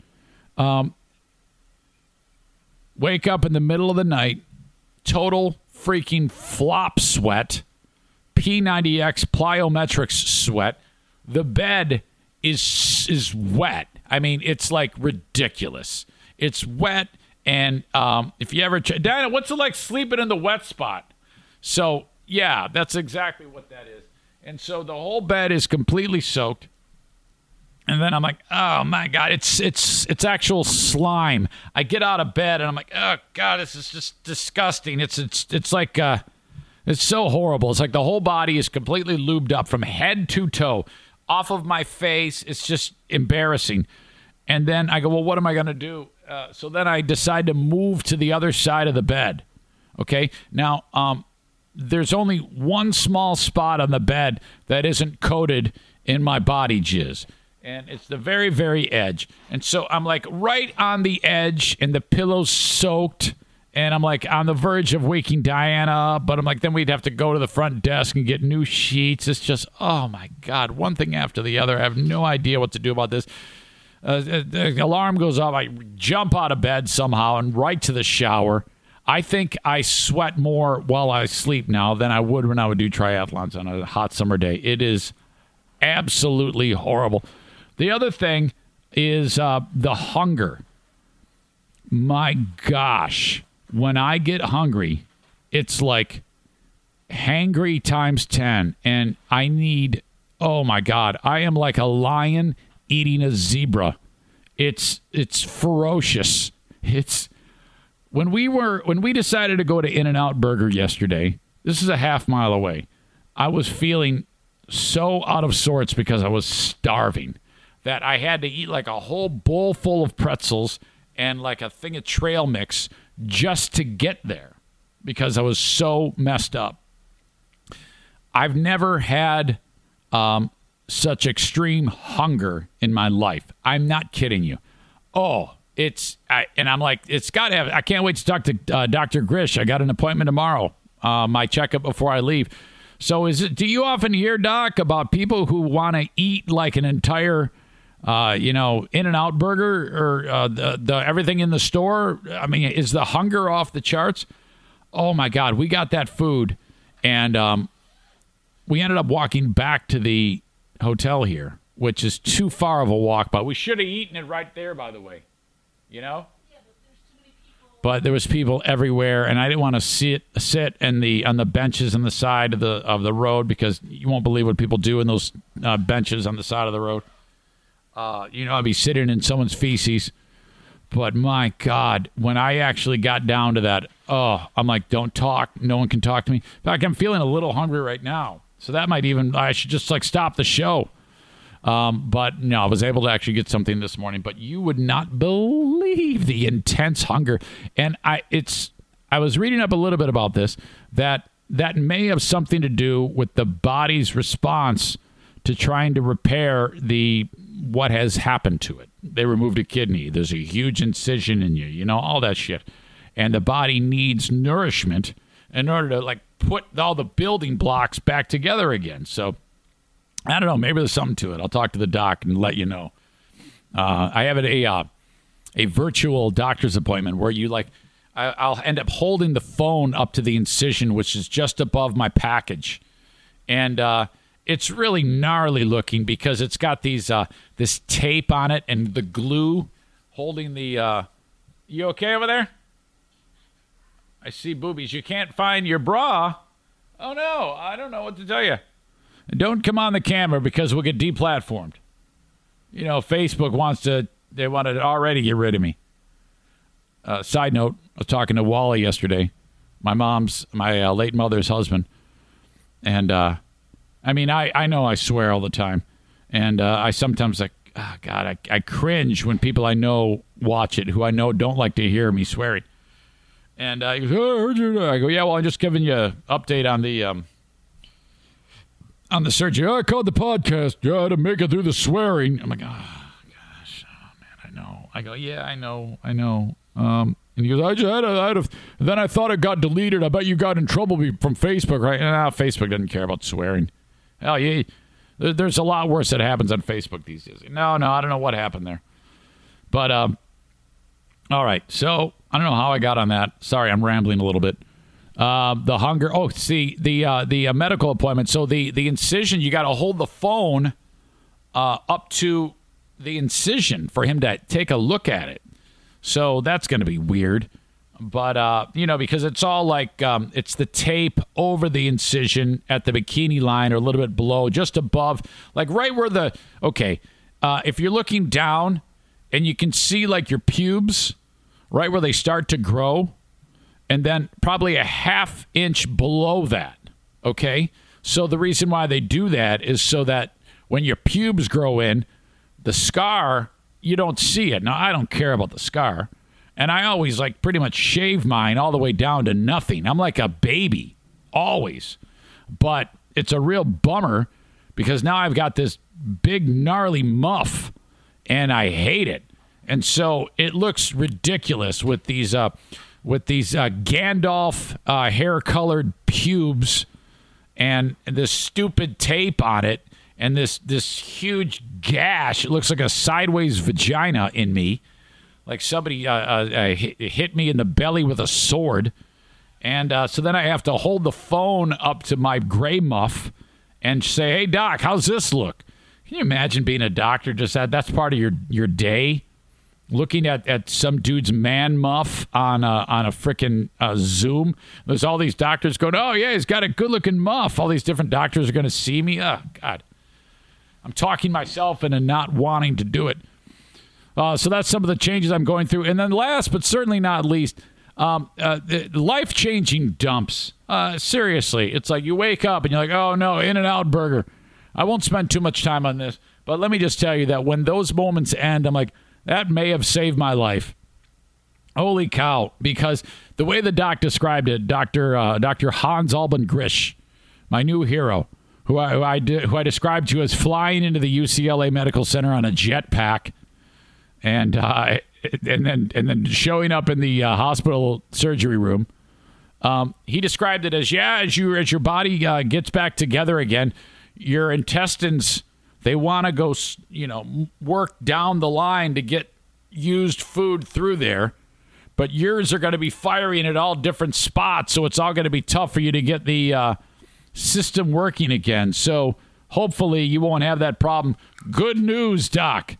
Wake up in the middle of the night, total freaking flop sweat, P90X plyometrics sweat. The bed is wet. I mean, it's like ridiculous. It's wet, And if you ever, Diana, what's it like sleeping in the wet spot? So, yeah, that's exactly what that is. And so the whole bed is completely soaked. And then I'm like, oh, my God, it's actual slime. I get out of bed, and I'm like, oh, God, this is just disgusting. It's like, it's so horrible. It's like the whole body is completely lubed up from head to toe. Off of my face, it's just embarrassing. And then I go, well, what am I going to do? So then I decide to move to the other side of the bed. Okay? Now, there's only one small spot on the bed that isn't coated in my body jizz. And it's the very, very edge. And so I'm like right on the edge, and the pillow's soaked. And I'm like on the verge of waking Diana up. But I'm like, then we'd have to go to the front desk and get new sheets. It's just, oh, my God, one thing after the other. I have no idea what to do about this. The alarm goes off. I jump out of bed somehow and right to the shower. I think I sweat more while I sleep now than I would when I would do triathlons on a hot summer day. It is absolutely horrible. The other thing is the hunger. My gosh, when I get hungry, it's like hangry times 10. And I need, oh my God, I am like a lion eating a zebra. It's ferocious. It's when we decided to go to In-N-Out Burger yesterday. This is a half mile away. I was feeling so out of sorts because I was starving that I had to eat like a whole bowl full of pretzels and like a thing of trail mix just to get there because I was so messed up. I've never had such extreme hunger in my life. I'm not kidding you. Oh, and I'm like, it's got to have, I can't wait to talk to Dr. Grish. I got an appointment tomorrow, my checkup before I leave. So do you often hear, Doc, about people who want to eat like an entire, In-N-Out Burger or the everything in the store? I mean, is the hunger off the charts? Oh, my God. We got that food, and we ended up walking back to the hotel here, which is too far of a walk, but we should have eaten it right there, by the way. You know? Yeah, but there's too many people. But there was people everywhere, and I didn't want to sit on the benches on the side of the road because you won't believe what people do in those benches on the side of the road. I'd be sitting in someone's feces. But my God, when I actually got down to that, I'm like, don't talk. No one can talk to me. In fact, I'm feeling a little hungry right now. So that I should just like stop the show. But no, I was able to actually get something this morning. But you would not believe the intense hunger. And I was reading up a little bit about this, that may have something to do with the body's response to trying to repair what has happened to it. They removed a kidney. There's a huge incision in you, all that shit. And the body needs nourishment in order to like put all the building blocks back together again. So I don't know. Maybe there's something to it. I'll talk to the doc and let you know. I have a virtual doctor's appointment where I'll end up holding the phone up to the incision, which is just above my package. And it's really gnarly looking because it's got this tape on it and the glue holding the... You okay over there? I see boobies. You can't find your bra? Oh, no. I don't know what to tell you. Don't come on the camera because we'll get deplatformed. Facebook they want to already get rid of me. Side note, I was talking to Wally yesterday, my late mother's husband. And, I know I swear all the time. And I sometimes God, I cringe when people I know watch it who I know don't like to hear me swearing. And he goes, oh, I heard you. I go, yeah, well, I'm just giving you an update on the surgery. I called the podcast to make it through the swearing. I'm like, oh, gosh, man, I know. I go, yeah, I know. And he goes, then I thought it got deleted. I bet you got in trouble from Facebook, right? No, Facebook doesn't care about swearing. Hell, yeah, there's a lot worse that happens on Facebook these days. No, I don't know what happened there. But, all right, so I don't know how I got on that. Sorry, I'm rambling a little bit. The hunger. Oh, see, the medical appointment. So the incision, you got to hold the phone up to the incision for him to take a look at it. So that's going to be weird. But, because it's all like it's the tape over the incision at the bikini line or a little bit below, just above, like right where if you're looking down and you can see like your pubes right where they start to grow, and then probably a half inch below that, okay? So the reason why they do that is so that when your pubes grow in, the scar, you don't see it. Now, I don't care about the scar. And I always like pretty much shave mine all the way down to nothing. I'm like a baby, always. But it's a real bummer because now I've got this big gnarly muff and I hate it. And so it looks ridiculous with these Gandalf hair-colored pubes and this stupid tape on it and this huge gash. It looks like a sideways vagina in me. Like somebody hit me in the belly with a sword. And so then I have to hold the phone up to my gray muff and say, hey, doc, how's this look? Can you imagine being a doctor? Just that's part of your day? Looking at some dude's man muff on a freaking Zoom. There's all these doctors going, oh, yeah, he's got a good-looking muff. All these different doctors are going to see me. Oh, God. I'm talking myself into not wanting to do it. So that's some of the changes I'm going through. And then last but certainly not least, life-changing dumps. Seriously, it's like you wake up and you're like, oh, no, In-N-Out Burger. I won't spend too much time on this. But let me just tell you that when those moments end, I'm like, that may have saved my life. Holy cow. Because the way the doc described it, Dr. Hans Alban Grish, my new hero, who I described to as flying into the UCLA Medical Center on a jetpack, and then showing up in the hospital surgery room. He described it as, as your body gets back together again, your intestines, they want to go, work down the line to get used food through there. But yours are going to be firing at all different spots, so it's all going to be tough for you to get the system working again. So hopefully you won't have that problem. Good news, Doc.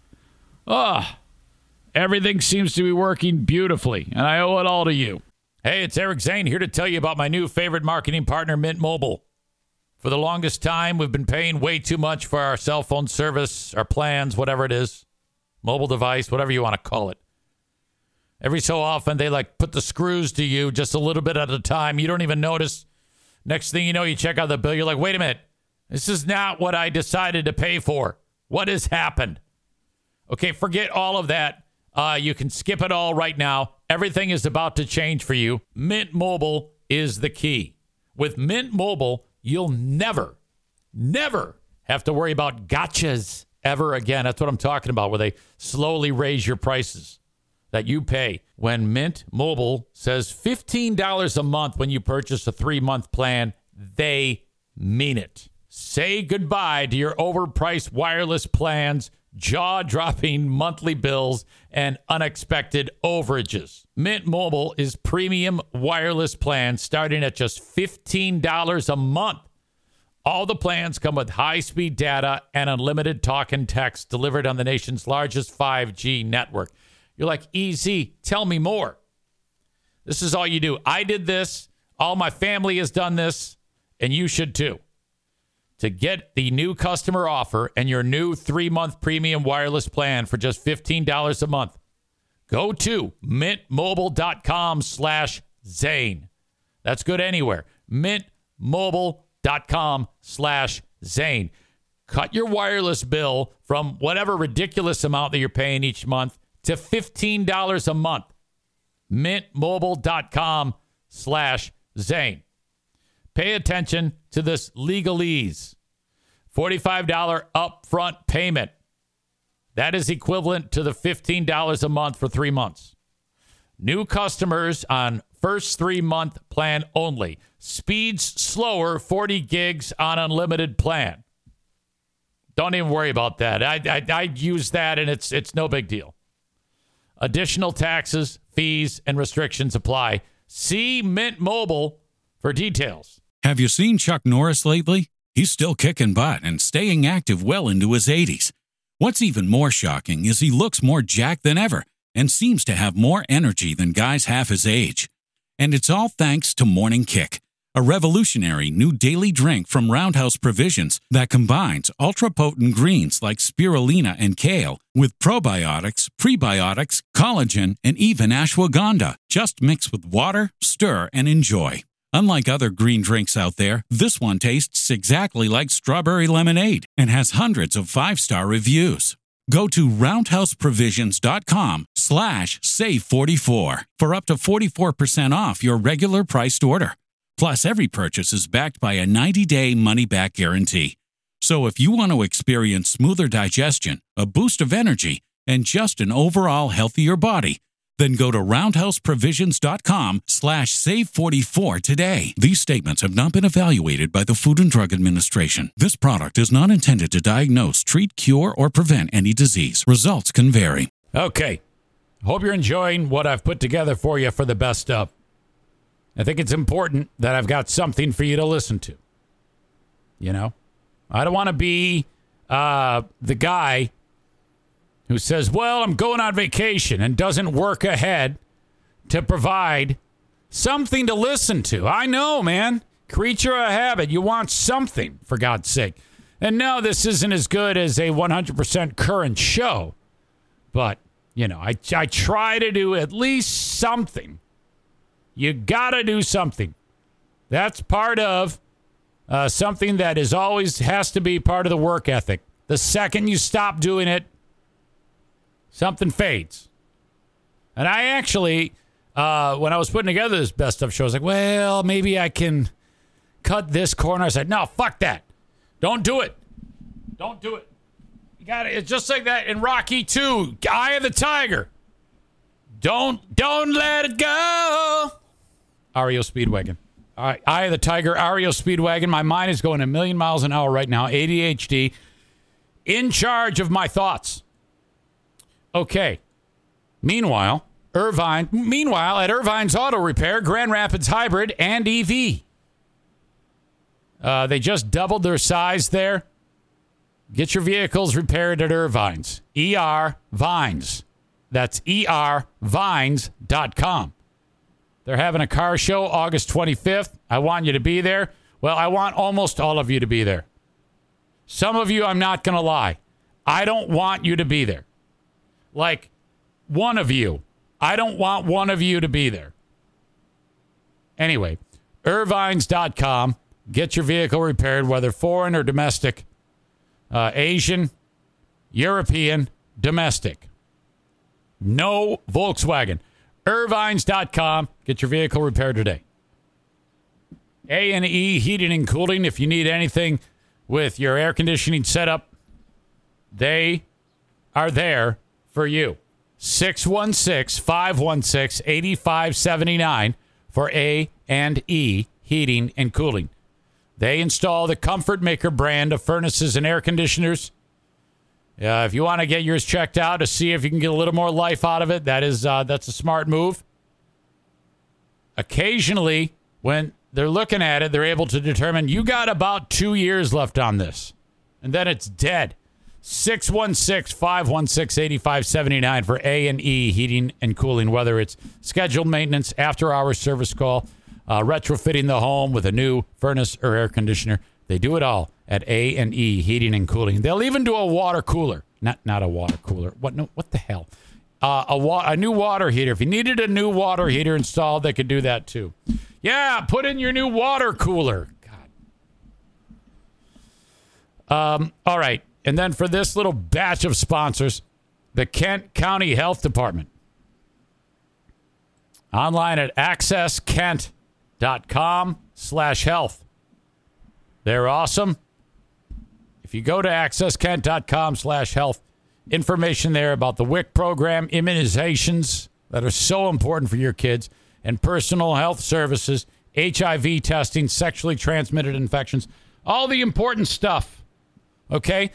Everything seems to be working beautifully, and I owe it all to you. Hey, it's Eric Zane here to tell you about my new favorite marketing partner, Mint Mobile. For the longest time, we've been paying way too much for our cell phone service, our plans, whatever it is, mobile device, whatever you want to call it. Every so often, they put the screws to you just a little bit at a time. You don't even notice. Next thing you know, you check out the bill. You're like, wait a minute. This is not what I decided to pay for. What has happened? Okay, forget all of that. You can skip it all right now. Everything is about to change for you. Mint Mobile is the key. With Mint Mobile, you'll never have to worry about gotchas ever again. That's what I'm talking about, where they slowly raise your prices that you pay. When Mint Mobile says $15 a month when you purchase a 3-month plan, they mean it. Say goodbye to your overpriced wireless plans, jaw-dropping monthly bills, and unexpected overages. Mint Mobile is premium wireless plans starting at just $15 a month. All the plans come with high-speed data and unlimited talk and text delivered on the nation's largest 5G network. You're like, easy, tell me more. This is all you do. I did this. All my family has done this, and you should too. To get the new customer offer and your new 3-month premium wireless plan for just $15 a month, go to mintmobile.com/Zane. That's good anywhere. mintmobile.com/Zane. Cut your wireless bill from whatever ridiculous amount that you're paying each month to $15 a month. mintmobile.com/Zane. Pay attention to this legalese. $45 upfront payment. That is equivalent to the $15 a month for 3 months. New customers on first 3-month plan only. Speeds slower, 40 gigs on unlimited plan. Don't even worry about that. I use that, and it's no big deal. Additional taxes, fees, and restrictions apply. See Mint Mobile for details. Have you seen Chuck Norris lately? He's still kicking butt and staying active well into his 80s. What's even more shocking is he looks more jacked than ever. and seems to have more energy than guys half his age. And it's all thanks to Morning Kick, a revolutionary new daily drink from Roundhouse Provisions that combines ultra-potent greens like spirulina and kale with probiotics, prebiotics, collagen, and even ashwagandha. Just mix with water, stir, and enjoy. Unlike other green drinks out there, this one tastes exactly like strawberry lemonade and has hundreds of 5-star reviews. Go to roundhouseprovisions.com/save44 for up to 44% off your regular priced order. Plus, every purchase is backed by a 90-day money-back guarantee. So if you want to experience smoother digestion, a boost of energy, and just an overall healthier body, then go to roundhouseprovisions.com/save44 today. These statements have not been evaluated by the Food and Drug Administration. This product is not intended to diagnose, treat, cure, or prevent any disease. Results can vary. Okay. Hope you're enjoying what I've put together for you for the best of. I think it's important that I've got something for you to listen to. You know? I don't want to be the guy who says, well, I'm going on vacation and doesn't work ahead to provide something to listen to. I know, man. Creature of habit. You want something, for God's sake. And no, this isn't as good as a 100% current show. But, you know, I try to do at least something. You got to do something. That's part of something that is always has to be part of the work ethic. The second you stop doing it, something fades. And I actually, when I was putting together this best of show, I was like, well, maybe I can cut this corner. I said, no, fuck that. Don't do it. Don't do it. You got it. It's just like that in Rocky 2, Eye of the Tiger. Don't let it go. REO Speedwagon. All right, Eye of the Tiger, REO Speedwagon. My mind is going a million miles an hour right now. ADHD. In charge of my thoughts. Okay. Meanwhile, at Irvine's Auto Repair, Grand Rapids Hybrid and EV. They just doubled their size there. Get your vehicles repaired at Irvine's. ER Vines. That's ervines.com. They're having a car show August 25th. I want you to be there. Well, I want almost all of you to be there. Some of you, I'm not going to lie. I don't want you to be there. Like, one of you. I don't want one of you to be there. Anyway, Irvines.com. Get your vehicle repaired, whether foreign or domestic. Asian, European, domestic. No Volkswagen. Irvines.com. Get your vehicle repaired today. A&E Heating and Cooling. If you need anything with your air conditioning setup, they are there for you. 616-516-8579 for A&E Heating and Cooling. They install the Comfort Maker brand of furnaces and air conditioners. If you want to get yours checked out to see if you can get a little more life out of it, that's a smart move. Occasionally, when they're looking at it, they're able to determine you got about 2 years left on this, and then it's dead. 616-516-8579 for A&E Heating and Cooling, whether it's scheduled maintenance, after-hours service call, retrofitting the home with a new furnace or air conditioner. They do it all at A&E Heating and Cooling. They'll even do a water cooler. Not a water cooler. What the hell? A new water heater. If you needed a new water heater installed, they could do that too. Yeah, put in your new water cooler. God. All right. And then for this little batch of sponsors, the Kent County Health Department. Online at accesskent.com/health. They're awesome. If you go to accesskent.com/health, information there about the WIC program, immunizations that are so important for your kids, and personal health services, HIV testing, sexually transmitted infections, all the important stuff. Okay?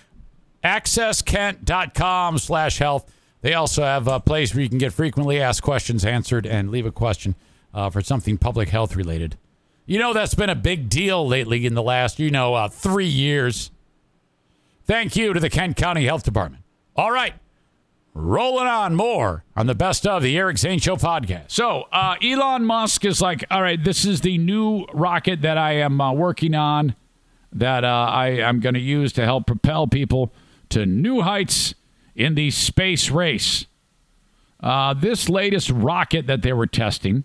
accesskent.com/health. They also have a place where you can get frequently asked questions answered and leave a question for something public health related. You know, that's been a big deal lately in the last, 3 years. Thank you to the Kent County Health Department. All right. Rolling on more on the Best of the Eric Zane Show podcast. So Elon Musk is like, all right, this is the new rocket that I am working on that I am going to use to help propel people to new heights in the space race. This latest rocket that they were testing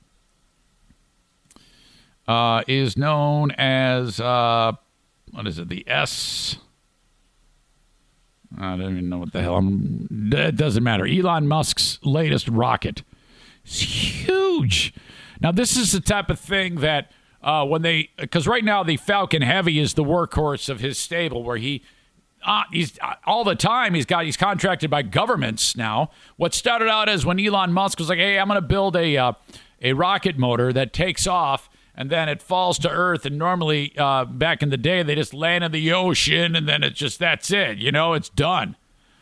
is known as, what is it, the S... I don't even know what the hell it doesn't matter. Elon Musk's latest rocket. It's huge. Now, this is the type of thing that because right now the Falcon Heavy is the workhorse of his stable where he's all the time he's contracted by governments now. What started out as when Elon Musk was like, hey, I'm going to build a rocket motor that takes off and then it falls to Earth. And normally, back in the day, they just land in the ocean, and then that's it. It's done.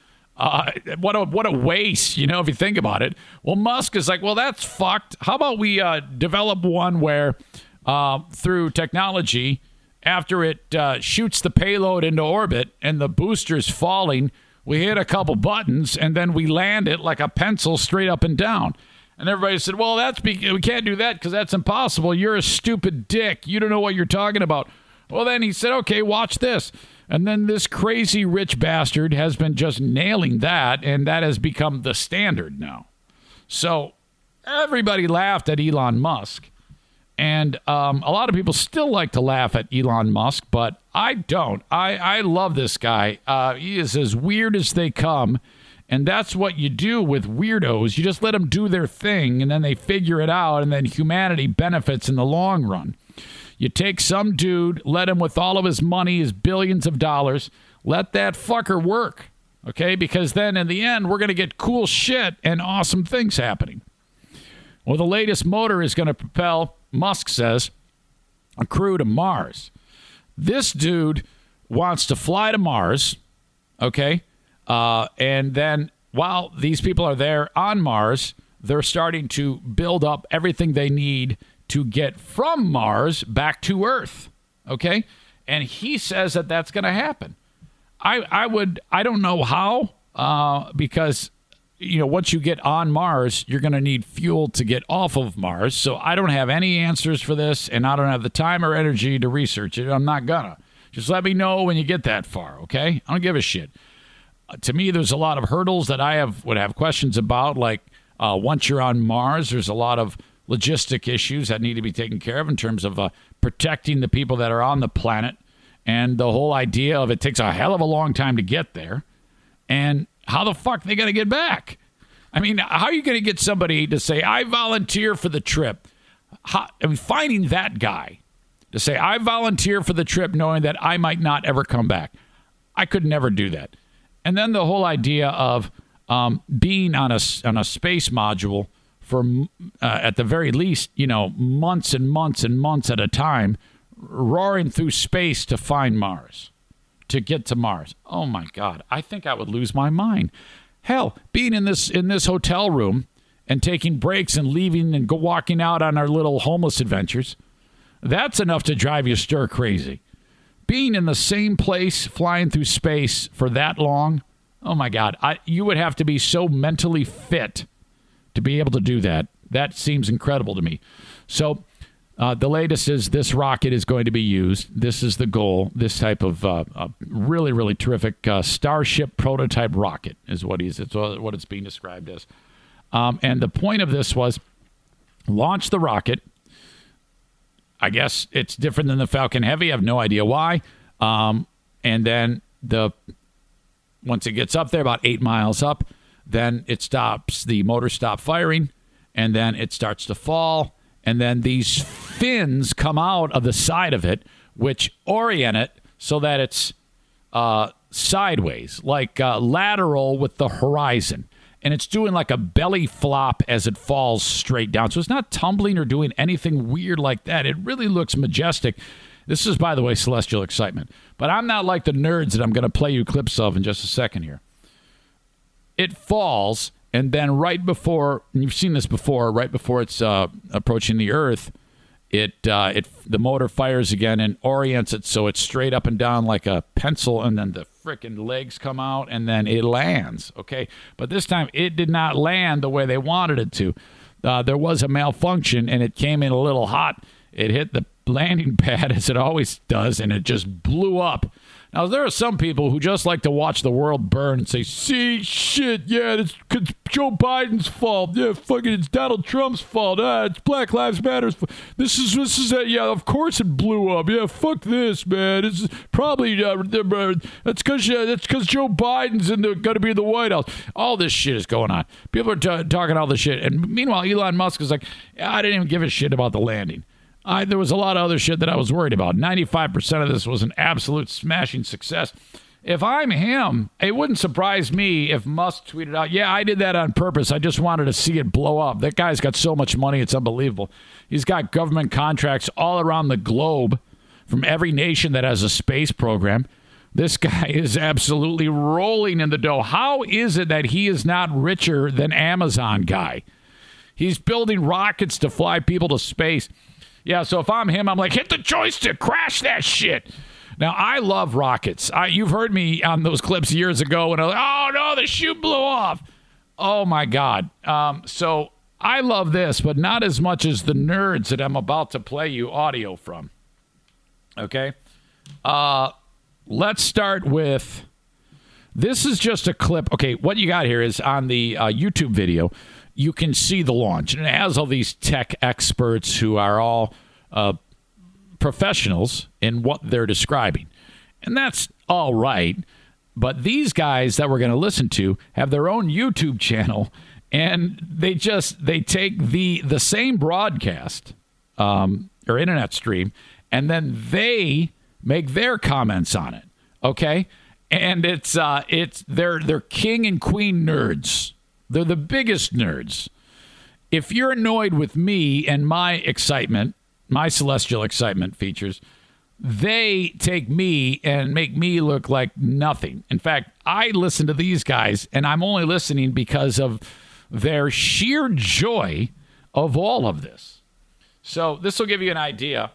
What a waste, if you think about it. Well, Musk is like, well, that's fucked. How about we develop one where, through technology, after it shoots the payload into orbit and the booster's falling, we hit a couple buttons, and then we land it like a pencil straight up and down. And everybody said, well, we can't do that because that's impossible. You're a stupid dick. You don't know what you're talking about. Well, then he said, okay, watch this. And then this crazy rich bastard has been just nailing that, and that has become the standard now. So everybody laughed at Elon Musk. And a lot of people still like to laugh at Elon Musk, but I don't. I love this guy. He is as weird as they come. And that's what you do with weirdos. You just let them do their thing, and then they figure it out, and then humanity benefits in the long run. You take some dude, let him with all of his money, his billions of dollars, let that fucker work, okay? Because then in the end, we're going to get cool shit and awesome things happening. Well, the latest motor is going to propel, Musk says, a crew to Mars. This dude wants to fly to Mars, okay? And then while these people are there on Mars, they're starting to build up everything they need to get from Mars back to Earth. Okay. And he says that that's going to happen. I don't know how, because, once you get on Mars, you're going to need fuel to get off of Mars. So I don't have any answers for this, and I don't have the time or energy to research it. I'm not gonna. Just let me know when you get that far. Okay. I don't give a shit. To me, there's a lot of hurdles that I would have questions about. Like once you're on Mars, there's a lot of logistic issues that need to be taken care of in terms of protecting the people that are on the planet. And the whole idea of it takes a hell of a long time to get there. And how the fuck they got to get back? I mean, how are you going to get somebody to say, I volunteer for the trip? Finding that guy to say, I volunteer for the trip knowing that I might not ever come back. I could never do that. And then the whole idea of being on a space module for, at the very least, months and months and months at a time, roaring through space to find Mars, to get to Mars. Oh, my God. I think I would lose my mind. Hell, being in this hotel room and taking breaks and leaving and walking out on our little homeless adventures, that's enough to drive you stir crazy. Being in the same place, flying through space for that long, oh my God, you would have to be so mentally fit to be able to do that. That seems incredible to me. So the latest is this rocket is going to be used. This is the goal. This type of really, really terrific Starship prototype rocket is what it's being described as. And the point of this was launch the rocket. I guess it's different than the Falcon Heavy. I have no idea why. And then once it gets up there, about 8 miles up, then it stops. The motor stops firing, and then it starts to fall. And then these fins come out of the side of it, which orient it so that it's sideways, like lateral with the horizon. And it's doing like a belly flop as it falls straight down. So it's not tumbling or doing anything weird like that. It really looks majestic. This is, by the way, Celestial Excitement. But I'm not like the nerds that I'm going to play you clips of in just a second here. It falls, and then right before, and you've seen this before, right before it's approaching the Earth, the motor fires again and orients it so it's straight up and down like a pencil, and then the freaking legs come out, and then it lands, okay? But this time, it did not land the way they wanted it to. There was a malfunction, and it came in a little hot. It hit the landing pad, as it always does, and it just blew up. Now, there are some people who just like to watch the world burn and say, see, shit, yeah, it's Joe Biden's fault. Yeah, fucking it's Donald Trump's fault. It's Black Lives Matter's fault. This is yeah, of course it blew up. Yeah, fuck this, man. It's probably, that's because Joe Biden's going to be in the White House. All this shit is going on. People are talking all this shit. And meanwhile, Elon Musk is like, I didn't even give a shit about the landing. There was a lot of other shit that I was worried about. 95% of this was an absolute smashing success. If I'm him, it wouldn't surprise me if Musk tweeted out, yeah, I did that on purpose. I just wanted to see it blow up. That guy's got so much money, it's unbelievable. He's got government contracts all around the globe from every nation that has a space program. This guy is absolutely rolling in the dough. How is it that he is not richer than Amazon guy? He's building rockets to fly people to space. Yeah, so if I'm him, I'm like, hit the joystick, crash that shit. Now, I love rockets. You've heard me on those clips years ago when I was like, oh, no, the chute blew off. Oh, my God. So I love this, but not as much as the nerds that I'm about to play you audio from. Okay? Let's start with, this is just a clip. Okay, what you got here is on the YouTube video, you can see the launch. And it has all these tech experts who are all professionals in what they're describing. And that's all right. But these guys that we're going to listen to have their own YouTube channel. And they take the same broadcast or internet stream, and then they make their comments on it. Okay? And they're king and queen nerds. They're the biggest nerds. If you're annoyed with me and my excitement, my celestial excitement features, they take me and make me look like nothing. In fact, I listen to these guys, and I'm only listening because of their sheer joy of all of this. So this will give you an idea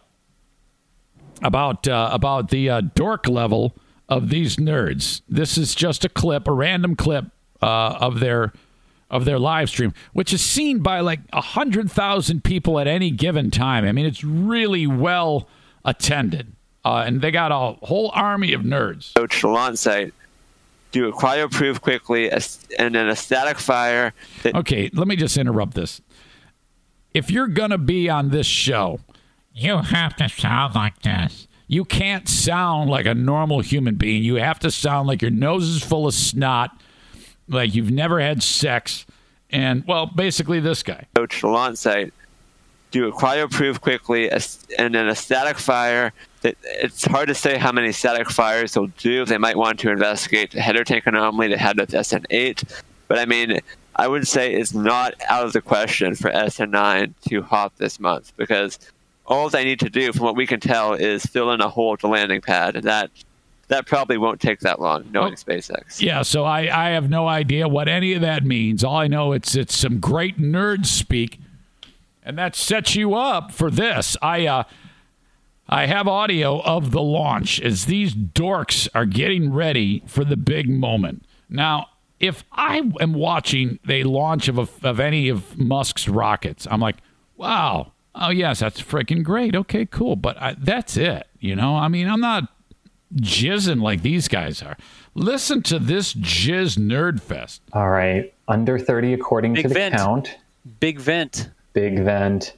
about the dork level of these nerds. This is just a random clip of their live stream, which is seen by like 100,000 people at any given time. I mean, it's really well attended. And they got a whole army of nerds. Approach the launch site, do a cryo-proof quickly, and then a static fire. Okay, let me just interrupt this. If you're going to be on this show, you have to sound like this. You can't sound like a normal human being. You have to sound like your nose is full of snot, like you've never had sex, and, well, basically this guy. Approach the launch site, do a cryo-proof quickly, and then a static fire. It's hard to say how many static fires they'll do. They might want to investigate the header tank anomaly they had with SN8. But, I mean, I would say it's not out of the question for SN9 to hop this month, because all they need to do, from what we can tell, is fill in a hole at the landing pad, and that probably won't take that long, knowing SpaceX. Yeah, so I have no idea what any of that means. All I know, it's some great nerd speak, and that sets you up for this. I have audio of the launch as these dorks are getting ready for the big moment. Now, if I am watching the launch of any of Musk's rockets, I'm like, wow, oh, yes, that's freaking great. Okay, cool, but that's it, you know? I mean, I'm not jizzing like these guys are. Listen to this jizz nerd fest. All right, under 30 according to the count. Big vent. Big vent.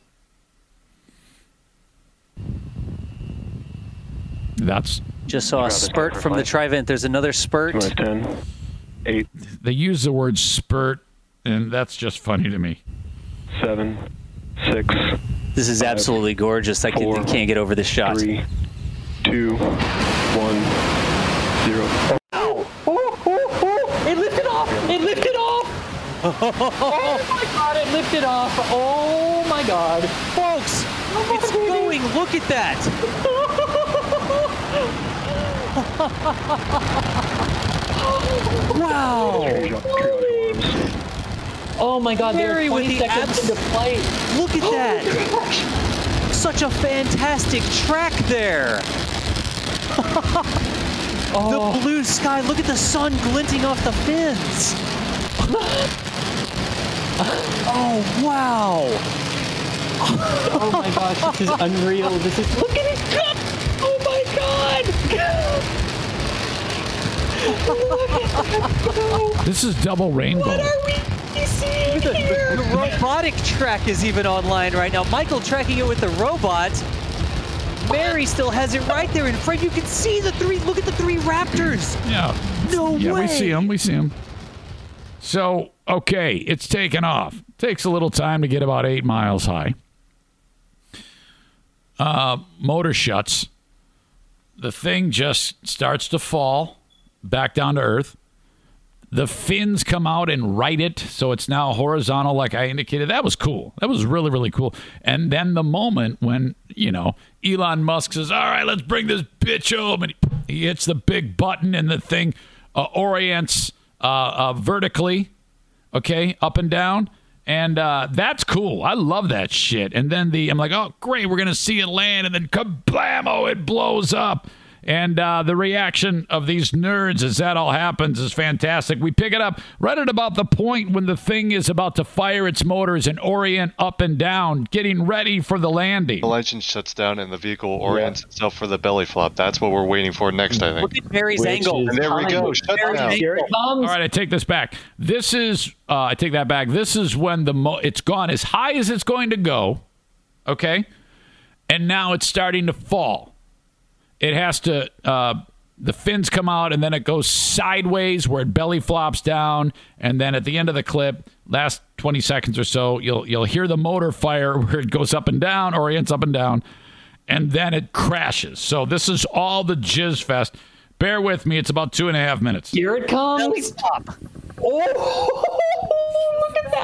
That's just saw a spurt from the tri-vent. There's another spurt. 10, 8. They use the word spurt, and that's just funny to me. 7, 6. This is 5, absolutely gorgeous. 4, I can't get over this shot. 3, 2, 1, 0. Oh! It lifted off! It lifted off! Oh my God! It lifted off! Oh my God, folks! It's going. Look at that! Wow! Oh my God, they're 20 seconds into flight. Look at that! Such a fantastic track there! The blue sky. Look at the sun glinting off the fins. Oh, wow. Oh my gosh, this is unreal. Look at it. Oh my god. This is double rainbow. What are we seeing here? The robotic track is even online right now. Michael tracking it with the robots. Mary still has it right there in front. You can see the three. Look at the three raptors. Yeah. No Yeah, way. we see them. So, okay, it's taken off. Takes a little time to get about 8 miles high. Motor shuts. The thing just starts to fall back down to earth. The fins come out and right it, so it's now horizontal like I indicated. That was cool. That was really, really cool. And then the moment when, Elon Musk says, all right, let's bring this bitch home, and he hits the big button and the thing orients vertically, okay, up and down. And that's cool. I love that shit. And then I'm like, oh, great, we're going to see it land. And then kablamo, it blows up. And the reaction of these nerds as that all happens is fantastic. We pick it up right at about the point when the thing is about to fire its motors and orient up and down, getting ready for the landing. The engine shuts down and the vehicle orients itself for the belly flop. That's what we're waiting for next, I think. Look at Mary's angle. And there we go. Shut down. Here it comes. All right, I take this back. This is, I take that back. This is when it's gone as high as it's going to go, okay? And now it's starting to fall. It has to, the fins come out, and then it goes sideways where it belly flops down, and then at the end of the clip, last 20 seconds or so, you'll hear the motor fire where it goes up and down, orients up and down, and then it crashes. So this is all the jizz fest. Bear with me. It's about 2.5 minutes. Here it comes. Belly flop. Oh, look at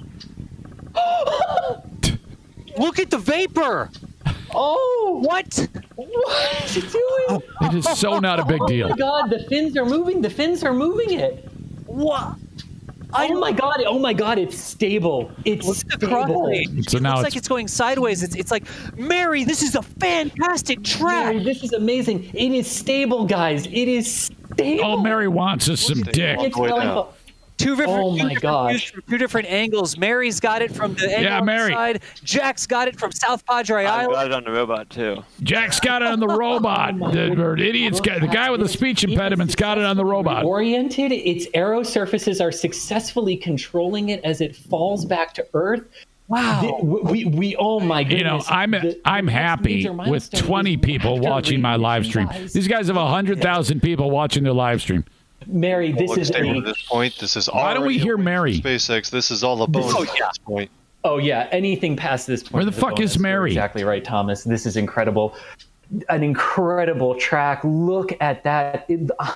that. Look at the vapor. Oh, what is it doing? It is so not a big deal. Oh my god, the fins are moving. The fins are moving it. What? Oh my god, it's stable. It's stable. So now looks like it's going sideways. It's like, Mary, this is a fantastic track. Mary, this is amazing. It is stable, guys. It is stable. Oh, Mary wants us some dick. It's going Two Oh my gosh. views from two different angles. Mary's got it from the angle on the Mary. side. Jack's got it from South Padre I Island. got it on the robot too. Jack's got it on the robot. The guy with the speech impediment's got it on the robot. Oriented, its aero surfaces are successfully controlling it as it falls back to Earth. Wow. We oh my goodness. I'm happy with 20 people watching my live stream. These guys have 100,000 people watching their live stream. Mary, this is at this point. This is Why don't we hear Mary? SpaceX. This is all a bonus at this point. Oh yeah, anything past this point. Where the fuck is Mary? You're exactly right, Thomas. This is incredible. An incredible track. Look at that.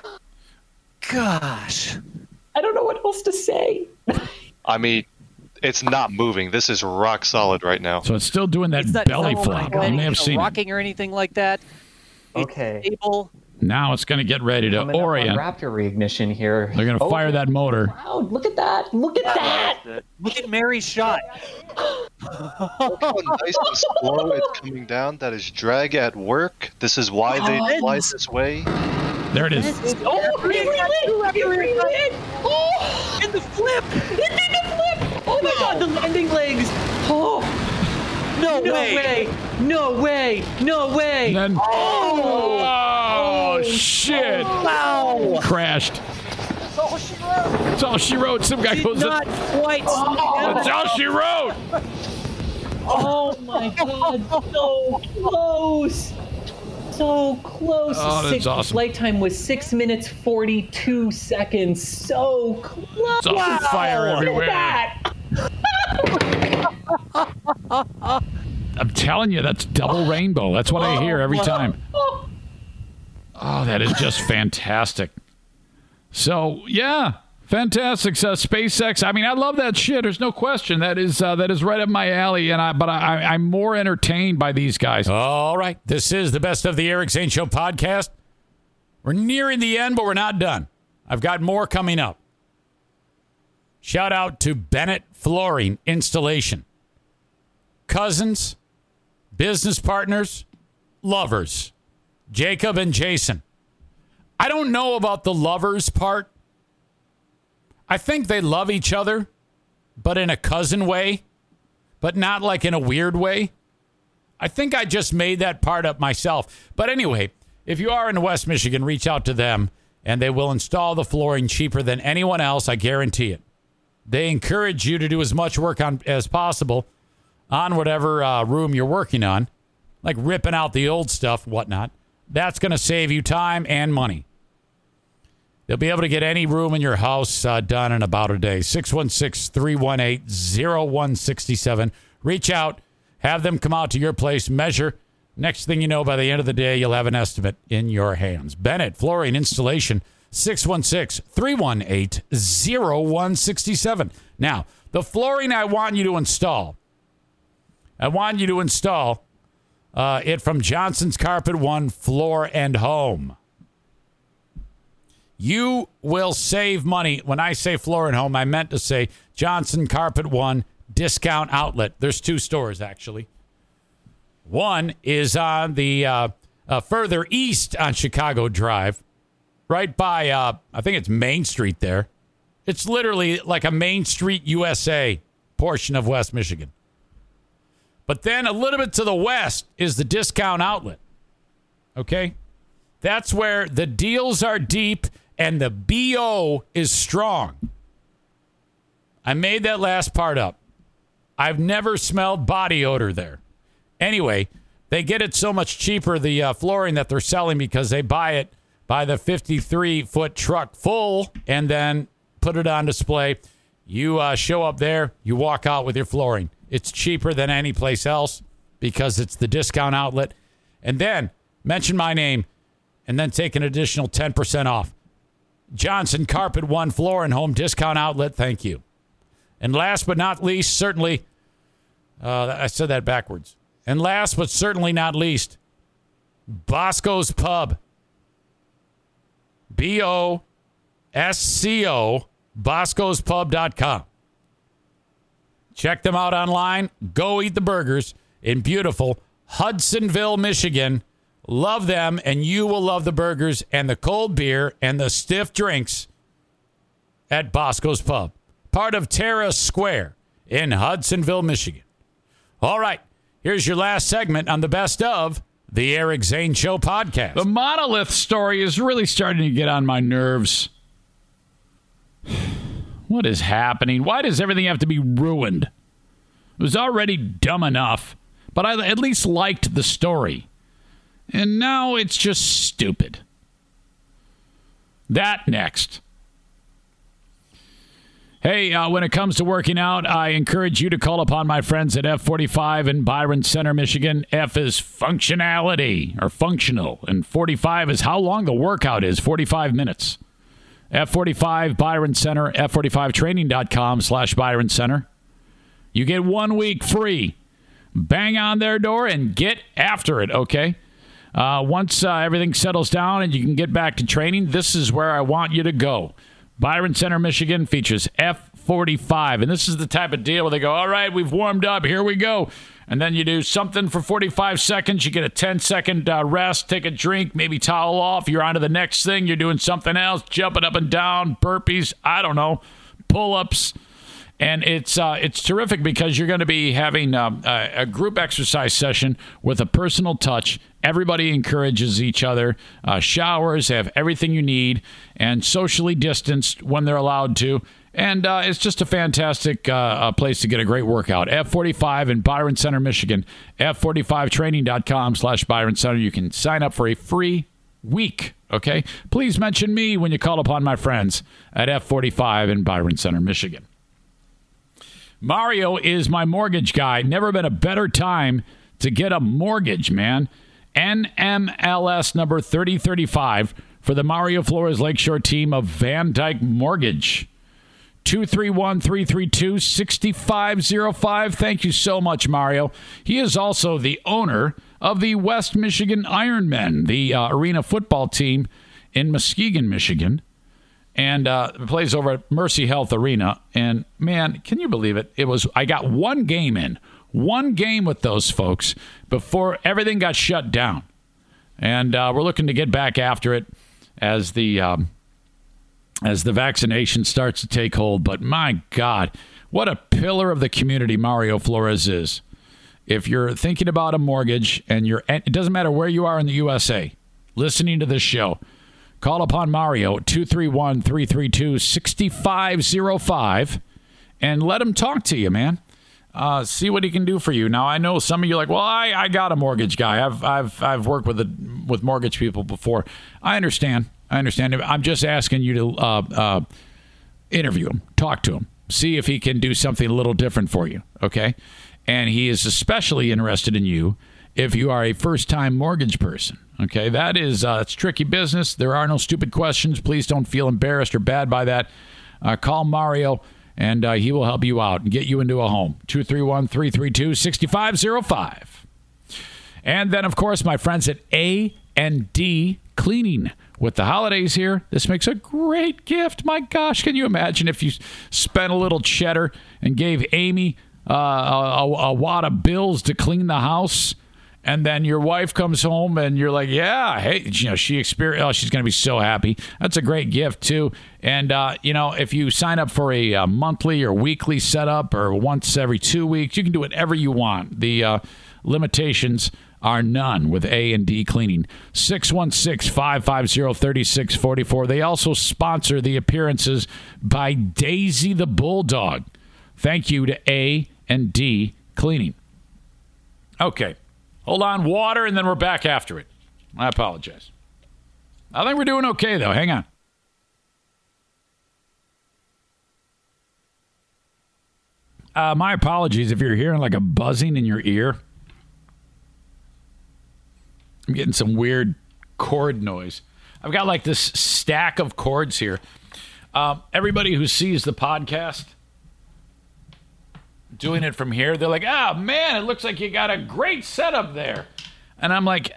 Gosh. I don't know what else to say. I mean, it's not moving. This is rock solid right now. So it's still doing that belly flop. You may have seen it. Rocking or anything like that. Okay. It's stable. Now it's going to get ready to Coming up on orient. Raptor reignition here. They're going to fire that motor. Wow, look at that. Look at that. Look at Mary's shot. Look how nice and slow it's coming down. That is drag at work. This is why they fly this way. There it is. Oh, it relit. Oh, in the flip. It did the flip. Oh my god, the landing legs. Oh. No way. No way. No way. And then, oh, shit. Wow. Crashed. That's all she wrote. That's all she wrote. Some guy goes, Not quite. that's all she wrote. Oh my god, so close. So close. Oh, that's awesome. Flight time was 6 minutes 42 seconds. So close. It's all fire everywhere. I'm telling you, that's double rainbow. That's what I hear every time. Oh, that is just fantastic. So, yeah, fantastic. SpaceX. I mean, I love that shit. There's no question. That is right up my alley. But I'm more entertained by these guys. All right. This is the Best of the Eric Zane Show podcast. We're nearing the end, but we're not done. I've got more coming up. Shout out to Bennett Flooring Installation. Cousins, business partners, lovers, Jacob and Jason. I don't know about the lovers part. I think they love each other, but in a cousin way, but not like in a weird way. I think I just made that part up myself. But anyway, if you are in West Michigan, reach out to them, and they will install the flooring cheaper than anyone else. I guarantee it. They encourage you to do as much work as possible on whatever room you're working on, like ripping out the old stuff, whatnot. That's going to save you time and money. They'll be able to get any room in your house done in about a day. 616-318-0167. Reach out. Have them come out to your place, measure. Next thing you know, by the end of the day, you'll have an estimate in your hands. Bennett Flooring Installation, 616-318-0167. Now, the flooring I want you to install, it from Johnson's Carpet One Floor and Home. You will save money. When I say Floor and Home, I meant to say Johnson Carpet One Discount Outlet. There's 2 stores, actually. One is on the further east on Chicago Drive, right by, I think it's Main Street there. It's literally like a Main Street USA portion of West Michigan. But then a little bit to the west is the Discount Outlet. Okay? That's where the deals are deep and the BO is strong. I made that last part up. I've never smelled body odor there. Anyway, they get it so much cheaper, the flooring that they're selling, because they buy it by the 53-foot truck full and then put it on display. You show up there, you walk out with your flooring. It's cheaper than any place else because it's the Discount Outlet. And then mention my name and then take an additional 10% off. Johnson Carpet One Floor and Home Discount Outlet, thank you. And last but not least, certainly, I said that backwards. And last but certainly not least, Bosco's Pub. BOSCO, Bosco'sPub.com. Check them out online. Go eat the burgers in beautiful Hudsonville, Michigan. Love them, and you will love the burgers and the cold beer and the stiff drinks at Bosco's Pub. Part of Terrace Square in Hudsonville, Michigan. All right, here's your last segment on the best of the Eric Zane Show podcast. The Monolith story is really starting to get on my nerves. What is happening? Why does everything have to be ruined? It was already dumb enough, but I at least liked the story. And now it's just stupid. That next. Hey, when it comes to working out, I encourage you to call upon my friends at F45 in Byron Center, Michigan. F is functionality, or functional, and 45 is how long the workout is, 45 minutes. F45 Byron Center, F45training.com/Byron Center. You get 1 week free. Bang on their door and get after it, okay? Once everything settles down and you can get back to training, this is where I want you to go. Byron Center, Michigan features F45. And this is the type of deal where they go, all right, we've warmed up. Here we go. And then you do something for 45 seconds. You get a 10-second rest, take a drink, maybe towel off. You're on to the next thing. You're doing something else, jumping up and down, burpees, I don't know, pull-ups. And it's terrific because you're going to be having a group exercise session with a personal touch. Everybody encourages each other. Showers, have everything you need, and socially distanced when they're allowed to. And it's just a fantastic place to get a great workout. F45 in Byron Center, Michigan. F45training.com/Byron Center. You can sign up for a free week, okay? Please mention me when you call upon my friends at F45 in Byron Center, Michigan. Mario is my mortgage guy. Never been a better time to get a mortgage, man. NMLS number 3035 for the Mario Flores Lakeshore team of Van Dyke Mortgage. 231-332-6505. Thank you so much, Mario. He is also the owner of the West Michigan Ironmen, the arena football team in Muskegon, Michigan. And plays over at Mercy Health Arena. And, man, can you believe it? I got one game with those folks before everything got shut down. And we're looking to get back after it. as the vaccination starts to take hold. But my God, what a pillar of the community Mario Flores is. If you're thinking about a mortgage and it doesn't matter where you are in the USA, listening to this show, call upon Mario, 231-332-6505, and let him talk to you, man. See what he can do for you. Now, I know some of you are like, well, I got a mortgage guy. I've worked with mortgage people before. I understand. I'm just asking you to interview him, talk to him, see if he can do something a little different for you, okay? And he is especially interested in you if you are a first-time mortgage person, okay? That is it's tricky business. There are no stupid questions. Please don't feel embarrassed or bad by that. Call Mario, and he will help you out and get you into a home. 231-332-6505. And then, of course, my friends at A&D Cleaning. With the holidays here, this makes a great gift. My gosh, can you imagine if you spent a little cheddar and gave Amy a wad of bills to clean the house, and then your wife comes home and you're like, yeah, hey, she's going to be so happy. That's a great gift, too. And, if you sign up for a monthly or weekly setup or once every 2 weeks, you can do whatever you want. The limitations are none with A&D Cleaning. 616-550-3644. They also sponsor the appearances by Daisy the Bulldog. Thank you to A&D Cleaning. Okay. Hold on. Water, and then we're back after it. I apologize. I think we're doing okay, though. Hang on. My apologies if you're hearing like a buzzing in your ear. I'm getting some weird cord noise. I've got like this stack of cords here. Everybody who sees the podcast doing it from here, they're like, man, it looks like you got a great setup there. And I'm like,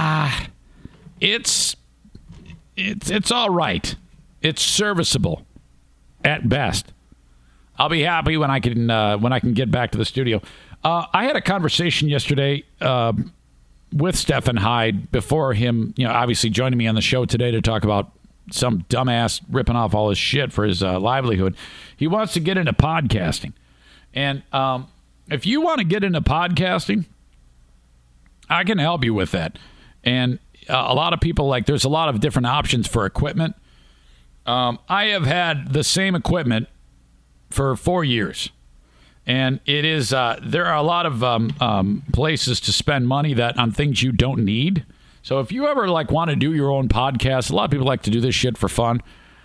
it's all right. It's serviceable at best. I'll be happy when I can get back to the studio. I had a conversation yesterday with Stefan Hyde before him, obviously joining me on the show today to talk about some dumbass ripping off all his shit for his livelihood. He wants to get into podcasting. And if you want to get into podcasting, I can help you with that. And a lot of people, there's a lot of different options for equipment. I have had the same equipment for 4 years. And it is there are a lot of places to spend money on things you don't need. So if you ever want to do your own podcast, a lot of people like to do this shit for fun.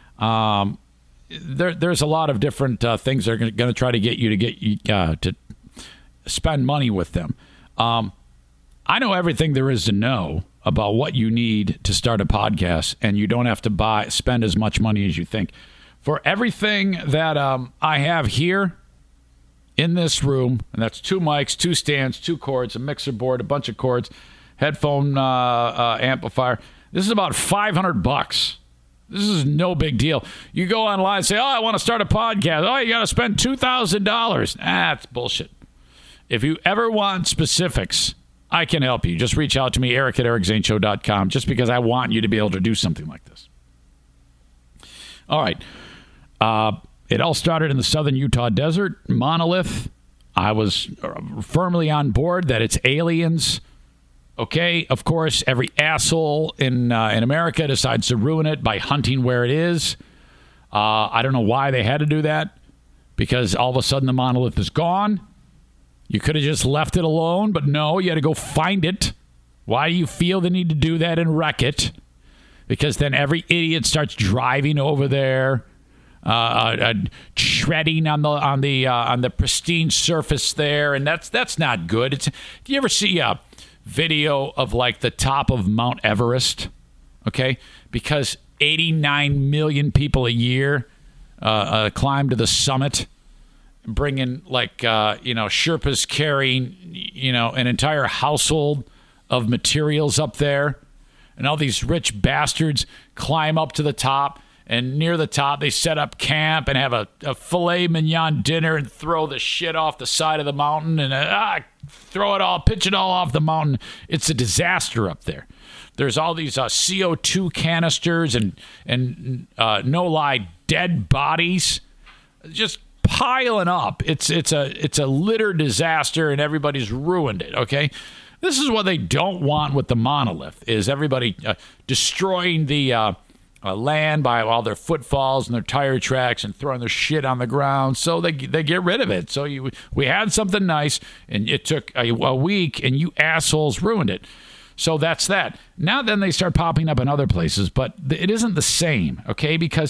There's a lot of different things that are going to try to get you to spend money with them. I know everything there is to know about what you need to start a podcast, and you don't have to spend as much money as you think. For everything that I have here in this room, and that's 2 mics, 2 stands, 2 cords, a mixer board, a bunch of cords, headphone amplifier. This is about $500. This is no big deal. You go online and say, I want to start a podcast. Oh, you got to spend $2,000. That's bullshit. If you ever want specifics, I can help you. Just reach out to me, eric@ericzaneshow.com, just because I want you to be able to do something like this. All right. It all started in the southern Utah desert. Monolith. I was firmly on board that it's aliens. Okay, of course, every asshole in America decides to ruin it by hunting where it is. I don't know why they had to do that, because all of a sudden the monolith is gone. You could have just left it alone, but no, you had to go find it. Why do you feel the need to do that and wreck it? Because then every idiot starts driving over there, shredding on the pristine surface there, and that's not good. Do you ever see a video of the top of Mount Everest? Okay, because 89 million people a year climb to the summit, bringing Sherpas carrying an entire household of materials up there, and all these rich bastards climb up to the top. And near the top, they set up camp and have a filet mignon dinner and throw the shit off the side of the mountain and pitch it all off the mountain. It's a disaster up there. There's all these CO2 canisters and no lie dead bodies just piling up. It's a litter disaster, and everybody's ruined it. Okay, this is what they don't want with the monolith: is everybody destroying the land by all their footfalls and their tire tracks and throwing their shit on the ground. So they get rid of it. So we had something nice, and it took a week, and you assholes ruined it. So that's that. Now then they start popping up in other places, but it isn't the same, okay? Because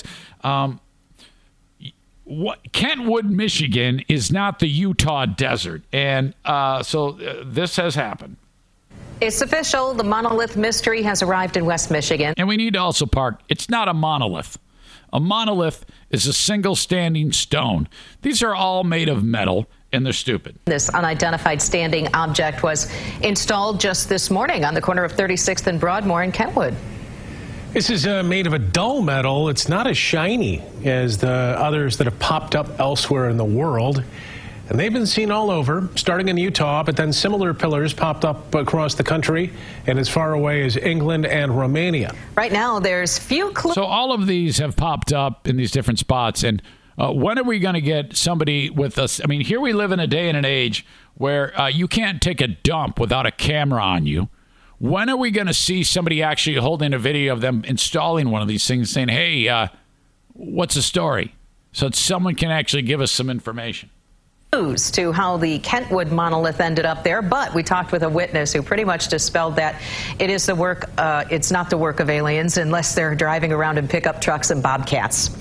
Kentwood, Michigan is not the Utah desert. And so this has happened. It's official. The monolith mystery has arrived in West Michigan. And we need to also park. It's not a monolith. A monolith is a single standing stone. These are all made of metal, and they're stupid. This unidentified standing object was installed just this morning on the corner of 36th and Broadmoor in Kentwood. This is made of a dull metal. It's not as shiny as the others that have popped up elsewhere in the world. And they've been seen all over, starting in Utah, but then similar pillars popped up across the country and as far away as England and Romania. Right now, there's few clues. So all of these have popped up in these different spots. And when are we going to get somebody with us? I mean, here we live in a day and an age where you can't take a dump without a camera on you. When are we going to see somebody actually holding a video of them installing one of these things saying, hey, what's the story? So that someone can actually give us some information. News to how the Kentwood monolith ended up there, but we talked with a witness who pretty much dispelled that it is the work. It's not the work of aliens unless they're driving around in pickup trucks and bobcats.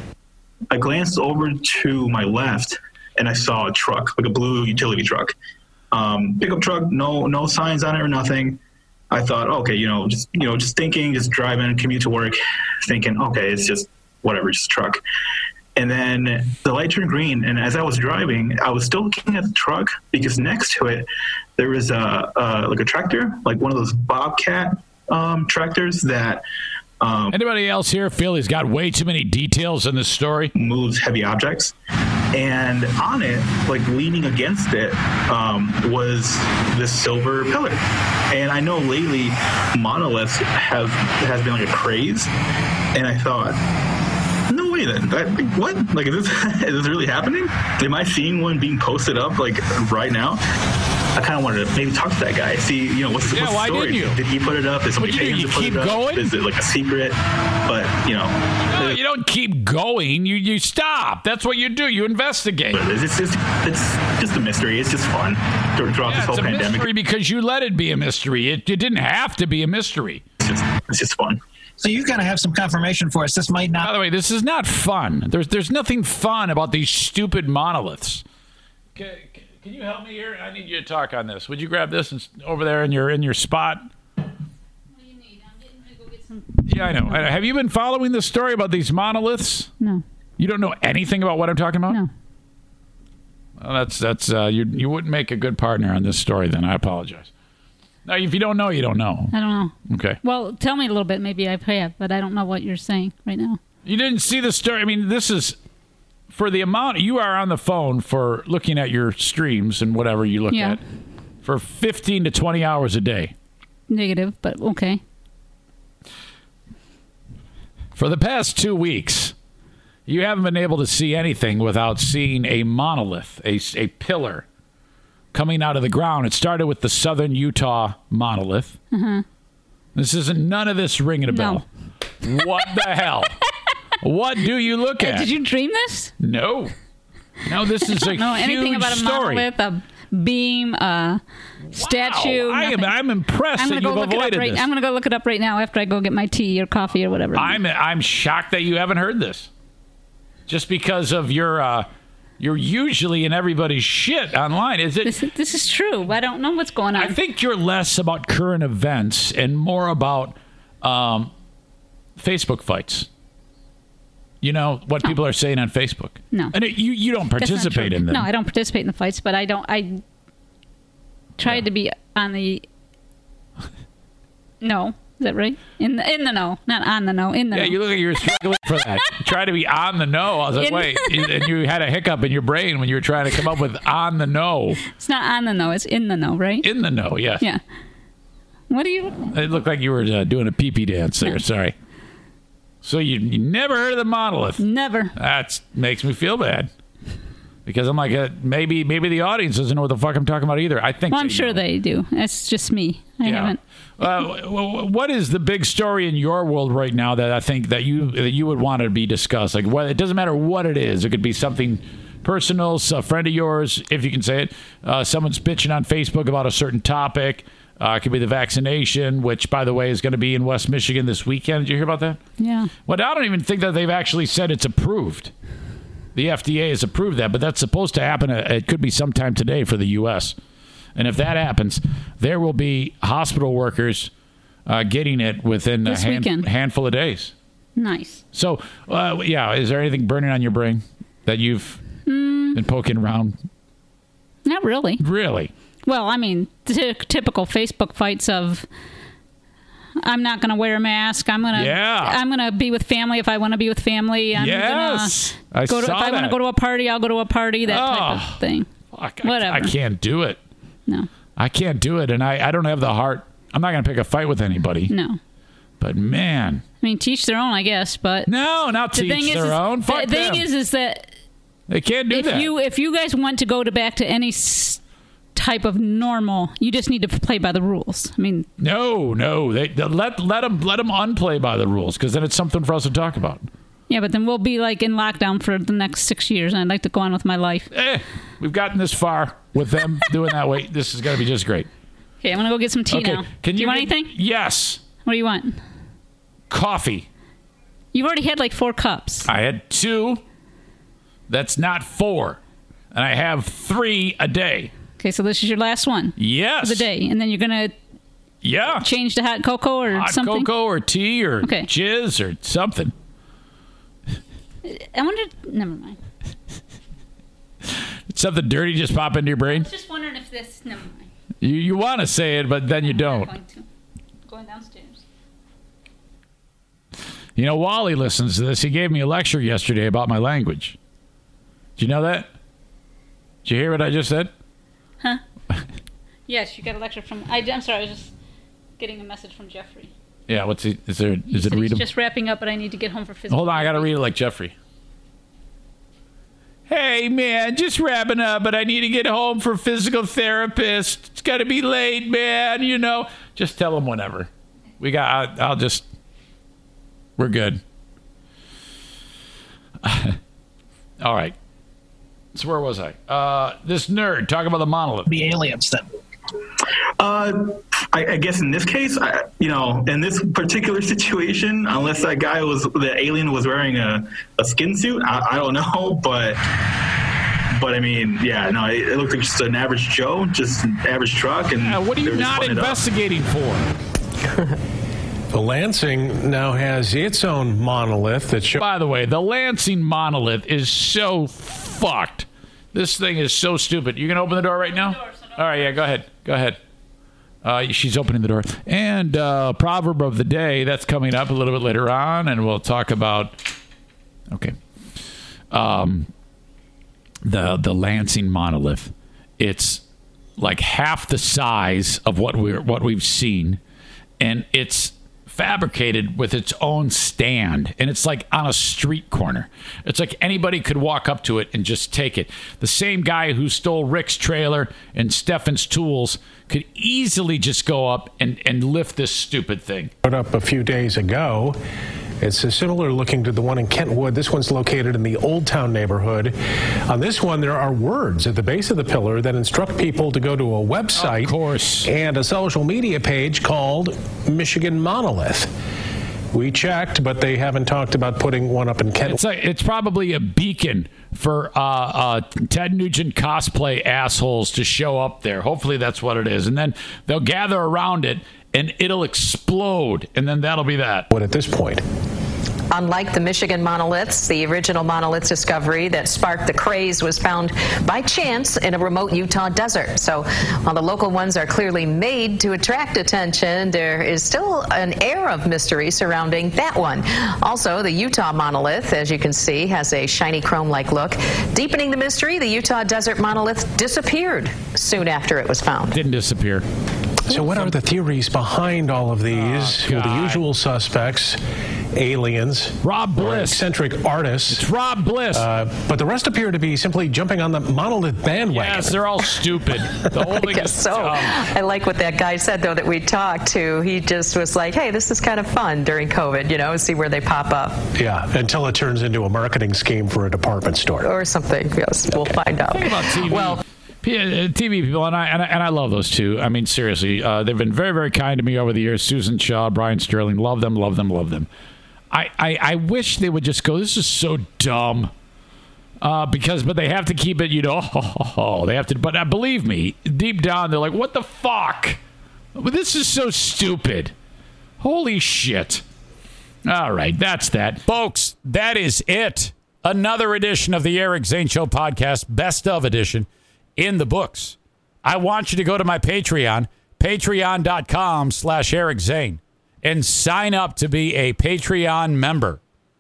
I glanced over to my left and I saw a truck, like a blue utility truck, pickup truck. No signs on it or nothing. I thought, okay, just thinking, just driving, commute to work, thinking, okay, it's just whatever, just a truck. And then the light turned green, and as I was driving, I was still looking at the truck because next to it there was like a tractor, like one of those Bobcat tractors that. Anybody else here feel he's got way too many details in this story? Moves heavy objects, and on it, like leaning against it, was this silver pillar. And I know lately monoliths has been like a craze, and I thought, no way, then what? Like, is this really happening? Am I seeing one being posted up like right now? I kind of wanted to maybe talk to that guy, see, what's the why story? Didn't you? Did he put it up? Did somebody pay him to put it up? Going? Is it like a secret? But no, you don't keep going. You stop. That's what you do. You investigate. It's just a mystery. It's just fun throughout this whole pandemic. It's a mystery because you let it be a mystery. It didn't have to be a mystery. It's just fun. So you got to have some confirmation for us. This might not. By the way, this is not fun. There's nothing fun about these stupid monoliths. Can you help me here? I need you to talk on this. Would you grab this and over there in your spot? What do you need? I'm getting ready to go get some. Yeah, I know. Have you been following the story about these monoliths? No. You don't know anything about what I'm talking about? No. Well, that's you wouldn't make a good partner on this story. Then I apologize. Now, if you don't know, you don't know. I don't know. Okay. Well, tell me a little bit. Maybe I have, but I don't know what you're saying right now. You didn't see the story. I mean, this is for the amount you are on the phone for looking at your streams and whatever you look at for 15 to 20 hours a day. Negative, but okay. For the past 2 weeks, you haven't been able to see anything without seeing a monolith, a pillar coming out of the ground. It started with the southern Utah monolith. Uh-huh. This isn't none of this ringing a bell. What the hell? What do you look at? Did you dream this? No, this is a huge story. I don't know anything about a monolith, a beam, a statue. I'm impressed that you've avoided this. I'm going to go look it up right now after I go get my tea or coffee or whatever. I'm shocked that you haven't heard this. Just because of you're usually in everybody's shit online. Is it? This is true. I don't know what's going on. I think you're less about current events and more about Facebook fights. You know what people are saying on Facebook. No, and you don't participate in them. No, I don't participate in the fights, but I tried to be on the. No, is that right? In the know, not on the know. In the know. Yeah, you look like you're struggling for that. Try to be on the know. I was like, wait, and you had a hiccup in your brain when you were trying to come up with on the know. It's not on the know. It's in the know, right? In the know, yes. Yeah. What do you? It looked like you were doing a pee-pee dance there. Sorry. So you never heard of the monolith? Never. That makes me feel bad. Because I'm like, maybe the audience doesn't know what the fuck I'm talking about either. I think. Well, I'm sure they do. That's just me. I haven't. What is the big story in your world right now that I think that you would want to be discussed? Like, it doesn't matter what it is. It could be something personal, a friend of yours, if you can say it. Someone's bitching on Facebook about a certain topic. It could be the vaccination, which, by the way, is going to be in West Michigan this weekend. Did you hear about that? Yeah. Well, I don't even think that they've actually said it's approved. The FDA has approved that, but that's supposed to happen. It could be sometime today for the U.S. And if that happens, there will be hospital workers getting it within a handful of days. Nice. So, is there anything burning on your brain that you've been poking around? Not really. Really? Well, I mean, typical Facebook fights of I'm not going to wear a mask. I'm going to be with family if I want to be with family. I'm if I want to go to a party, I'll go to a party. That type of thing. Whatever. I can't do it. No. I can't do it, and I don't have the heart. I'm not going to pick a fight with anybody. No. But man, I mean, teach their own, I guess. But no, not teach their own. The thing is that they can't do that. If you guys want to go back to any type of normal, you just need to play by the rules. I mean, no, they let them unplay by the rules, because then it's something for us to talk about. Yeah, but then we'll be like in lockdown for the next 6 years, and I'd like to go on with my life. We've gotten this far with them doing that way. This is going to be just great. Okay, I'm going to go get some tea now. Do you want anything? Yes. What do you want? Coffee. You've already had like 4 cups. I had 2. That's not 4. And I have 3 a day. Okay, so this is your last one. Yes. For the day. And then you're going to change to hot cocoa or something? Hot cocoa or tea or jizz or something. I wonder... Never mind. Did something dirty just pop into your brain? I was just wondering if this... Never mind. You want to say it, but then you don't. Going downstairs. You know, Wally listens to this. He gave me a lecture yesterday about my language. Did you know that? Did you hear what I just said? Huh? Yes, you got a lecture from... I'm sorry, I was just getting a message from Jeffrey. Yeah, is it readable? He's just wrapping up, but I need to get home for physical Hold on, I got to read it like Jeffrey. Hey, man, just wrapping up, but I need to get home for physical therapist. It's got to be late, man, you know. Just tell him whenever. I'll just... We're good. All right. So where was I? This nerd, talk about the monolith. The aliens, then. I guess in this case, in this particular situation, unless the alien was wearing a skin suit, I don't know, but I mean, it looked like just an average Joe, just an average truck. And what are you not investigating for? The Lansing now has its own monolith that shows... By the way, the Lansing monolith is so fucked. This thing is so stupid. You can open the door right now? All right, yeah, go ahead. She's opening the door. And proverb of the day, that's coming up a little bit later on, and we'll talk about... Okay. The Lansing monolith. It's like half the size of what we've seen, and it's fabricated with its own stand, and it's like on a street corner. It's like anybody could walk up to it and just take it. The same guy who stole Rick's trailer and Stefan's tools could easily just go up and lift this stupid thing. Put up a few days ago. It's similar looking to the one in Kentwood. This one's located in the Old Town neighborhood. On this one, there are words at the base of the pillar that instruct people to go to a website, of course, and a social media page called Michigan Monolith. We checked, but they haven't talked about putting one up in Kentwood. It's probably a beacon for Ted Nugent cosplay assholes to show up there. Hopefully that's what it is. And then they'll gather around it, and it'll explode, and then that'll be that. What at this point? Unlike the Michigan monoliths, the original monolith discovery that sparked the craze was found by chance in a remote Utah desert. So while the local ones are clearly made to attract attention, there is still an air of mystery surrounding that one. Also, the Utah monolith, as you can see, has a shiny chrome-like look. Deepening the mystery, the Utah desert monolith disappeared soon after it was found. Didn't disappear. So what are the theories behind all of these? Well, the usual suspects, aliens, Rob Bliss, eccentric artists. It's Rob Bliss. But the rest appear to be simply jumping on the monolith bandwagon. Yes, they're all stupid. The whole thing is so. I like what that guy said, though, that we talked to. He just was like, hey, this is kind of fun during COVID, see where they pop up. Yeah, until it turns into a marketing scheme for a department store. Or something, yes. We'll find out. Think about TV. Well, TV people, and I love those two. I mean, seriously, they've been very, very kind to me over the years. Susan Shaw, Brian Sterling, love them, love them, love them. I wish they would just go, this is so dumb. But they have to keep it, they have to. But believe me, deep down, they're like, what the fuck? This is so stupid. Holy shit. All right, that's that. Folks, that is it. Another edition of the Eric Zane Show podcast, best of edition, in the books. I want you to go to my Patreon, patreon.com/Eric Zane, and sign up to be a Patreon member.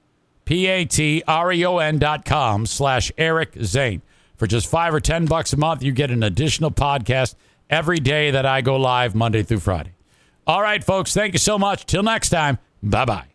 patreon.com/Eric Zane. For just $5 or $10 a month, you get an additional podcast every day that I go live Monday through Friday. All right, folks, thank you so much. Till next time, bye-bye.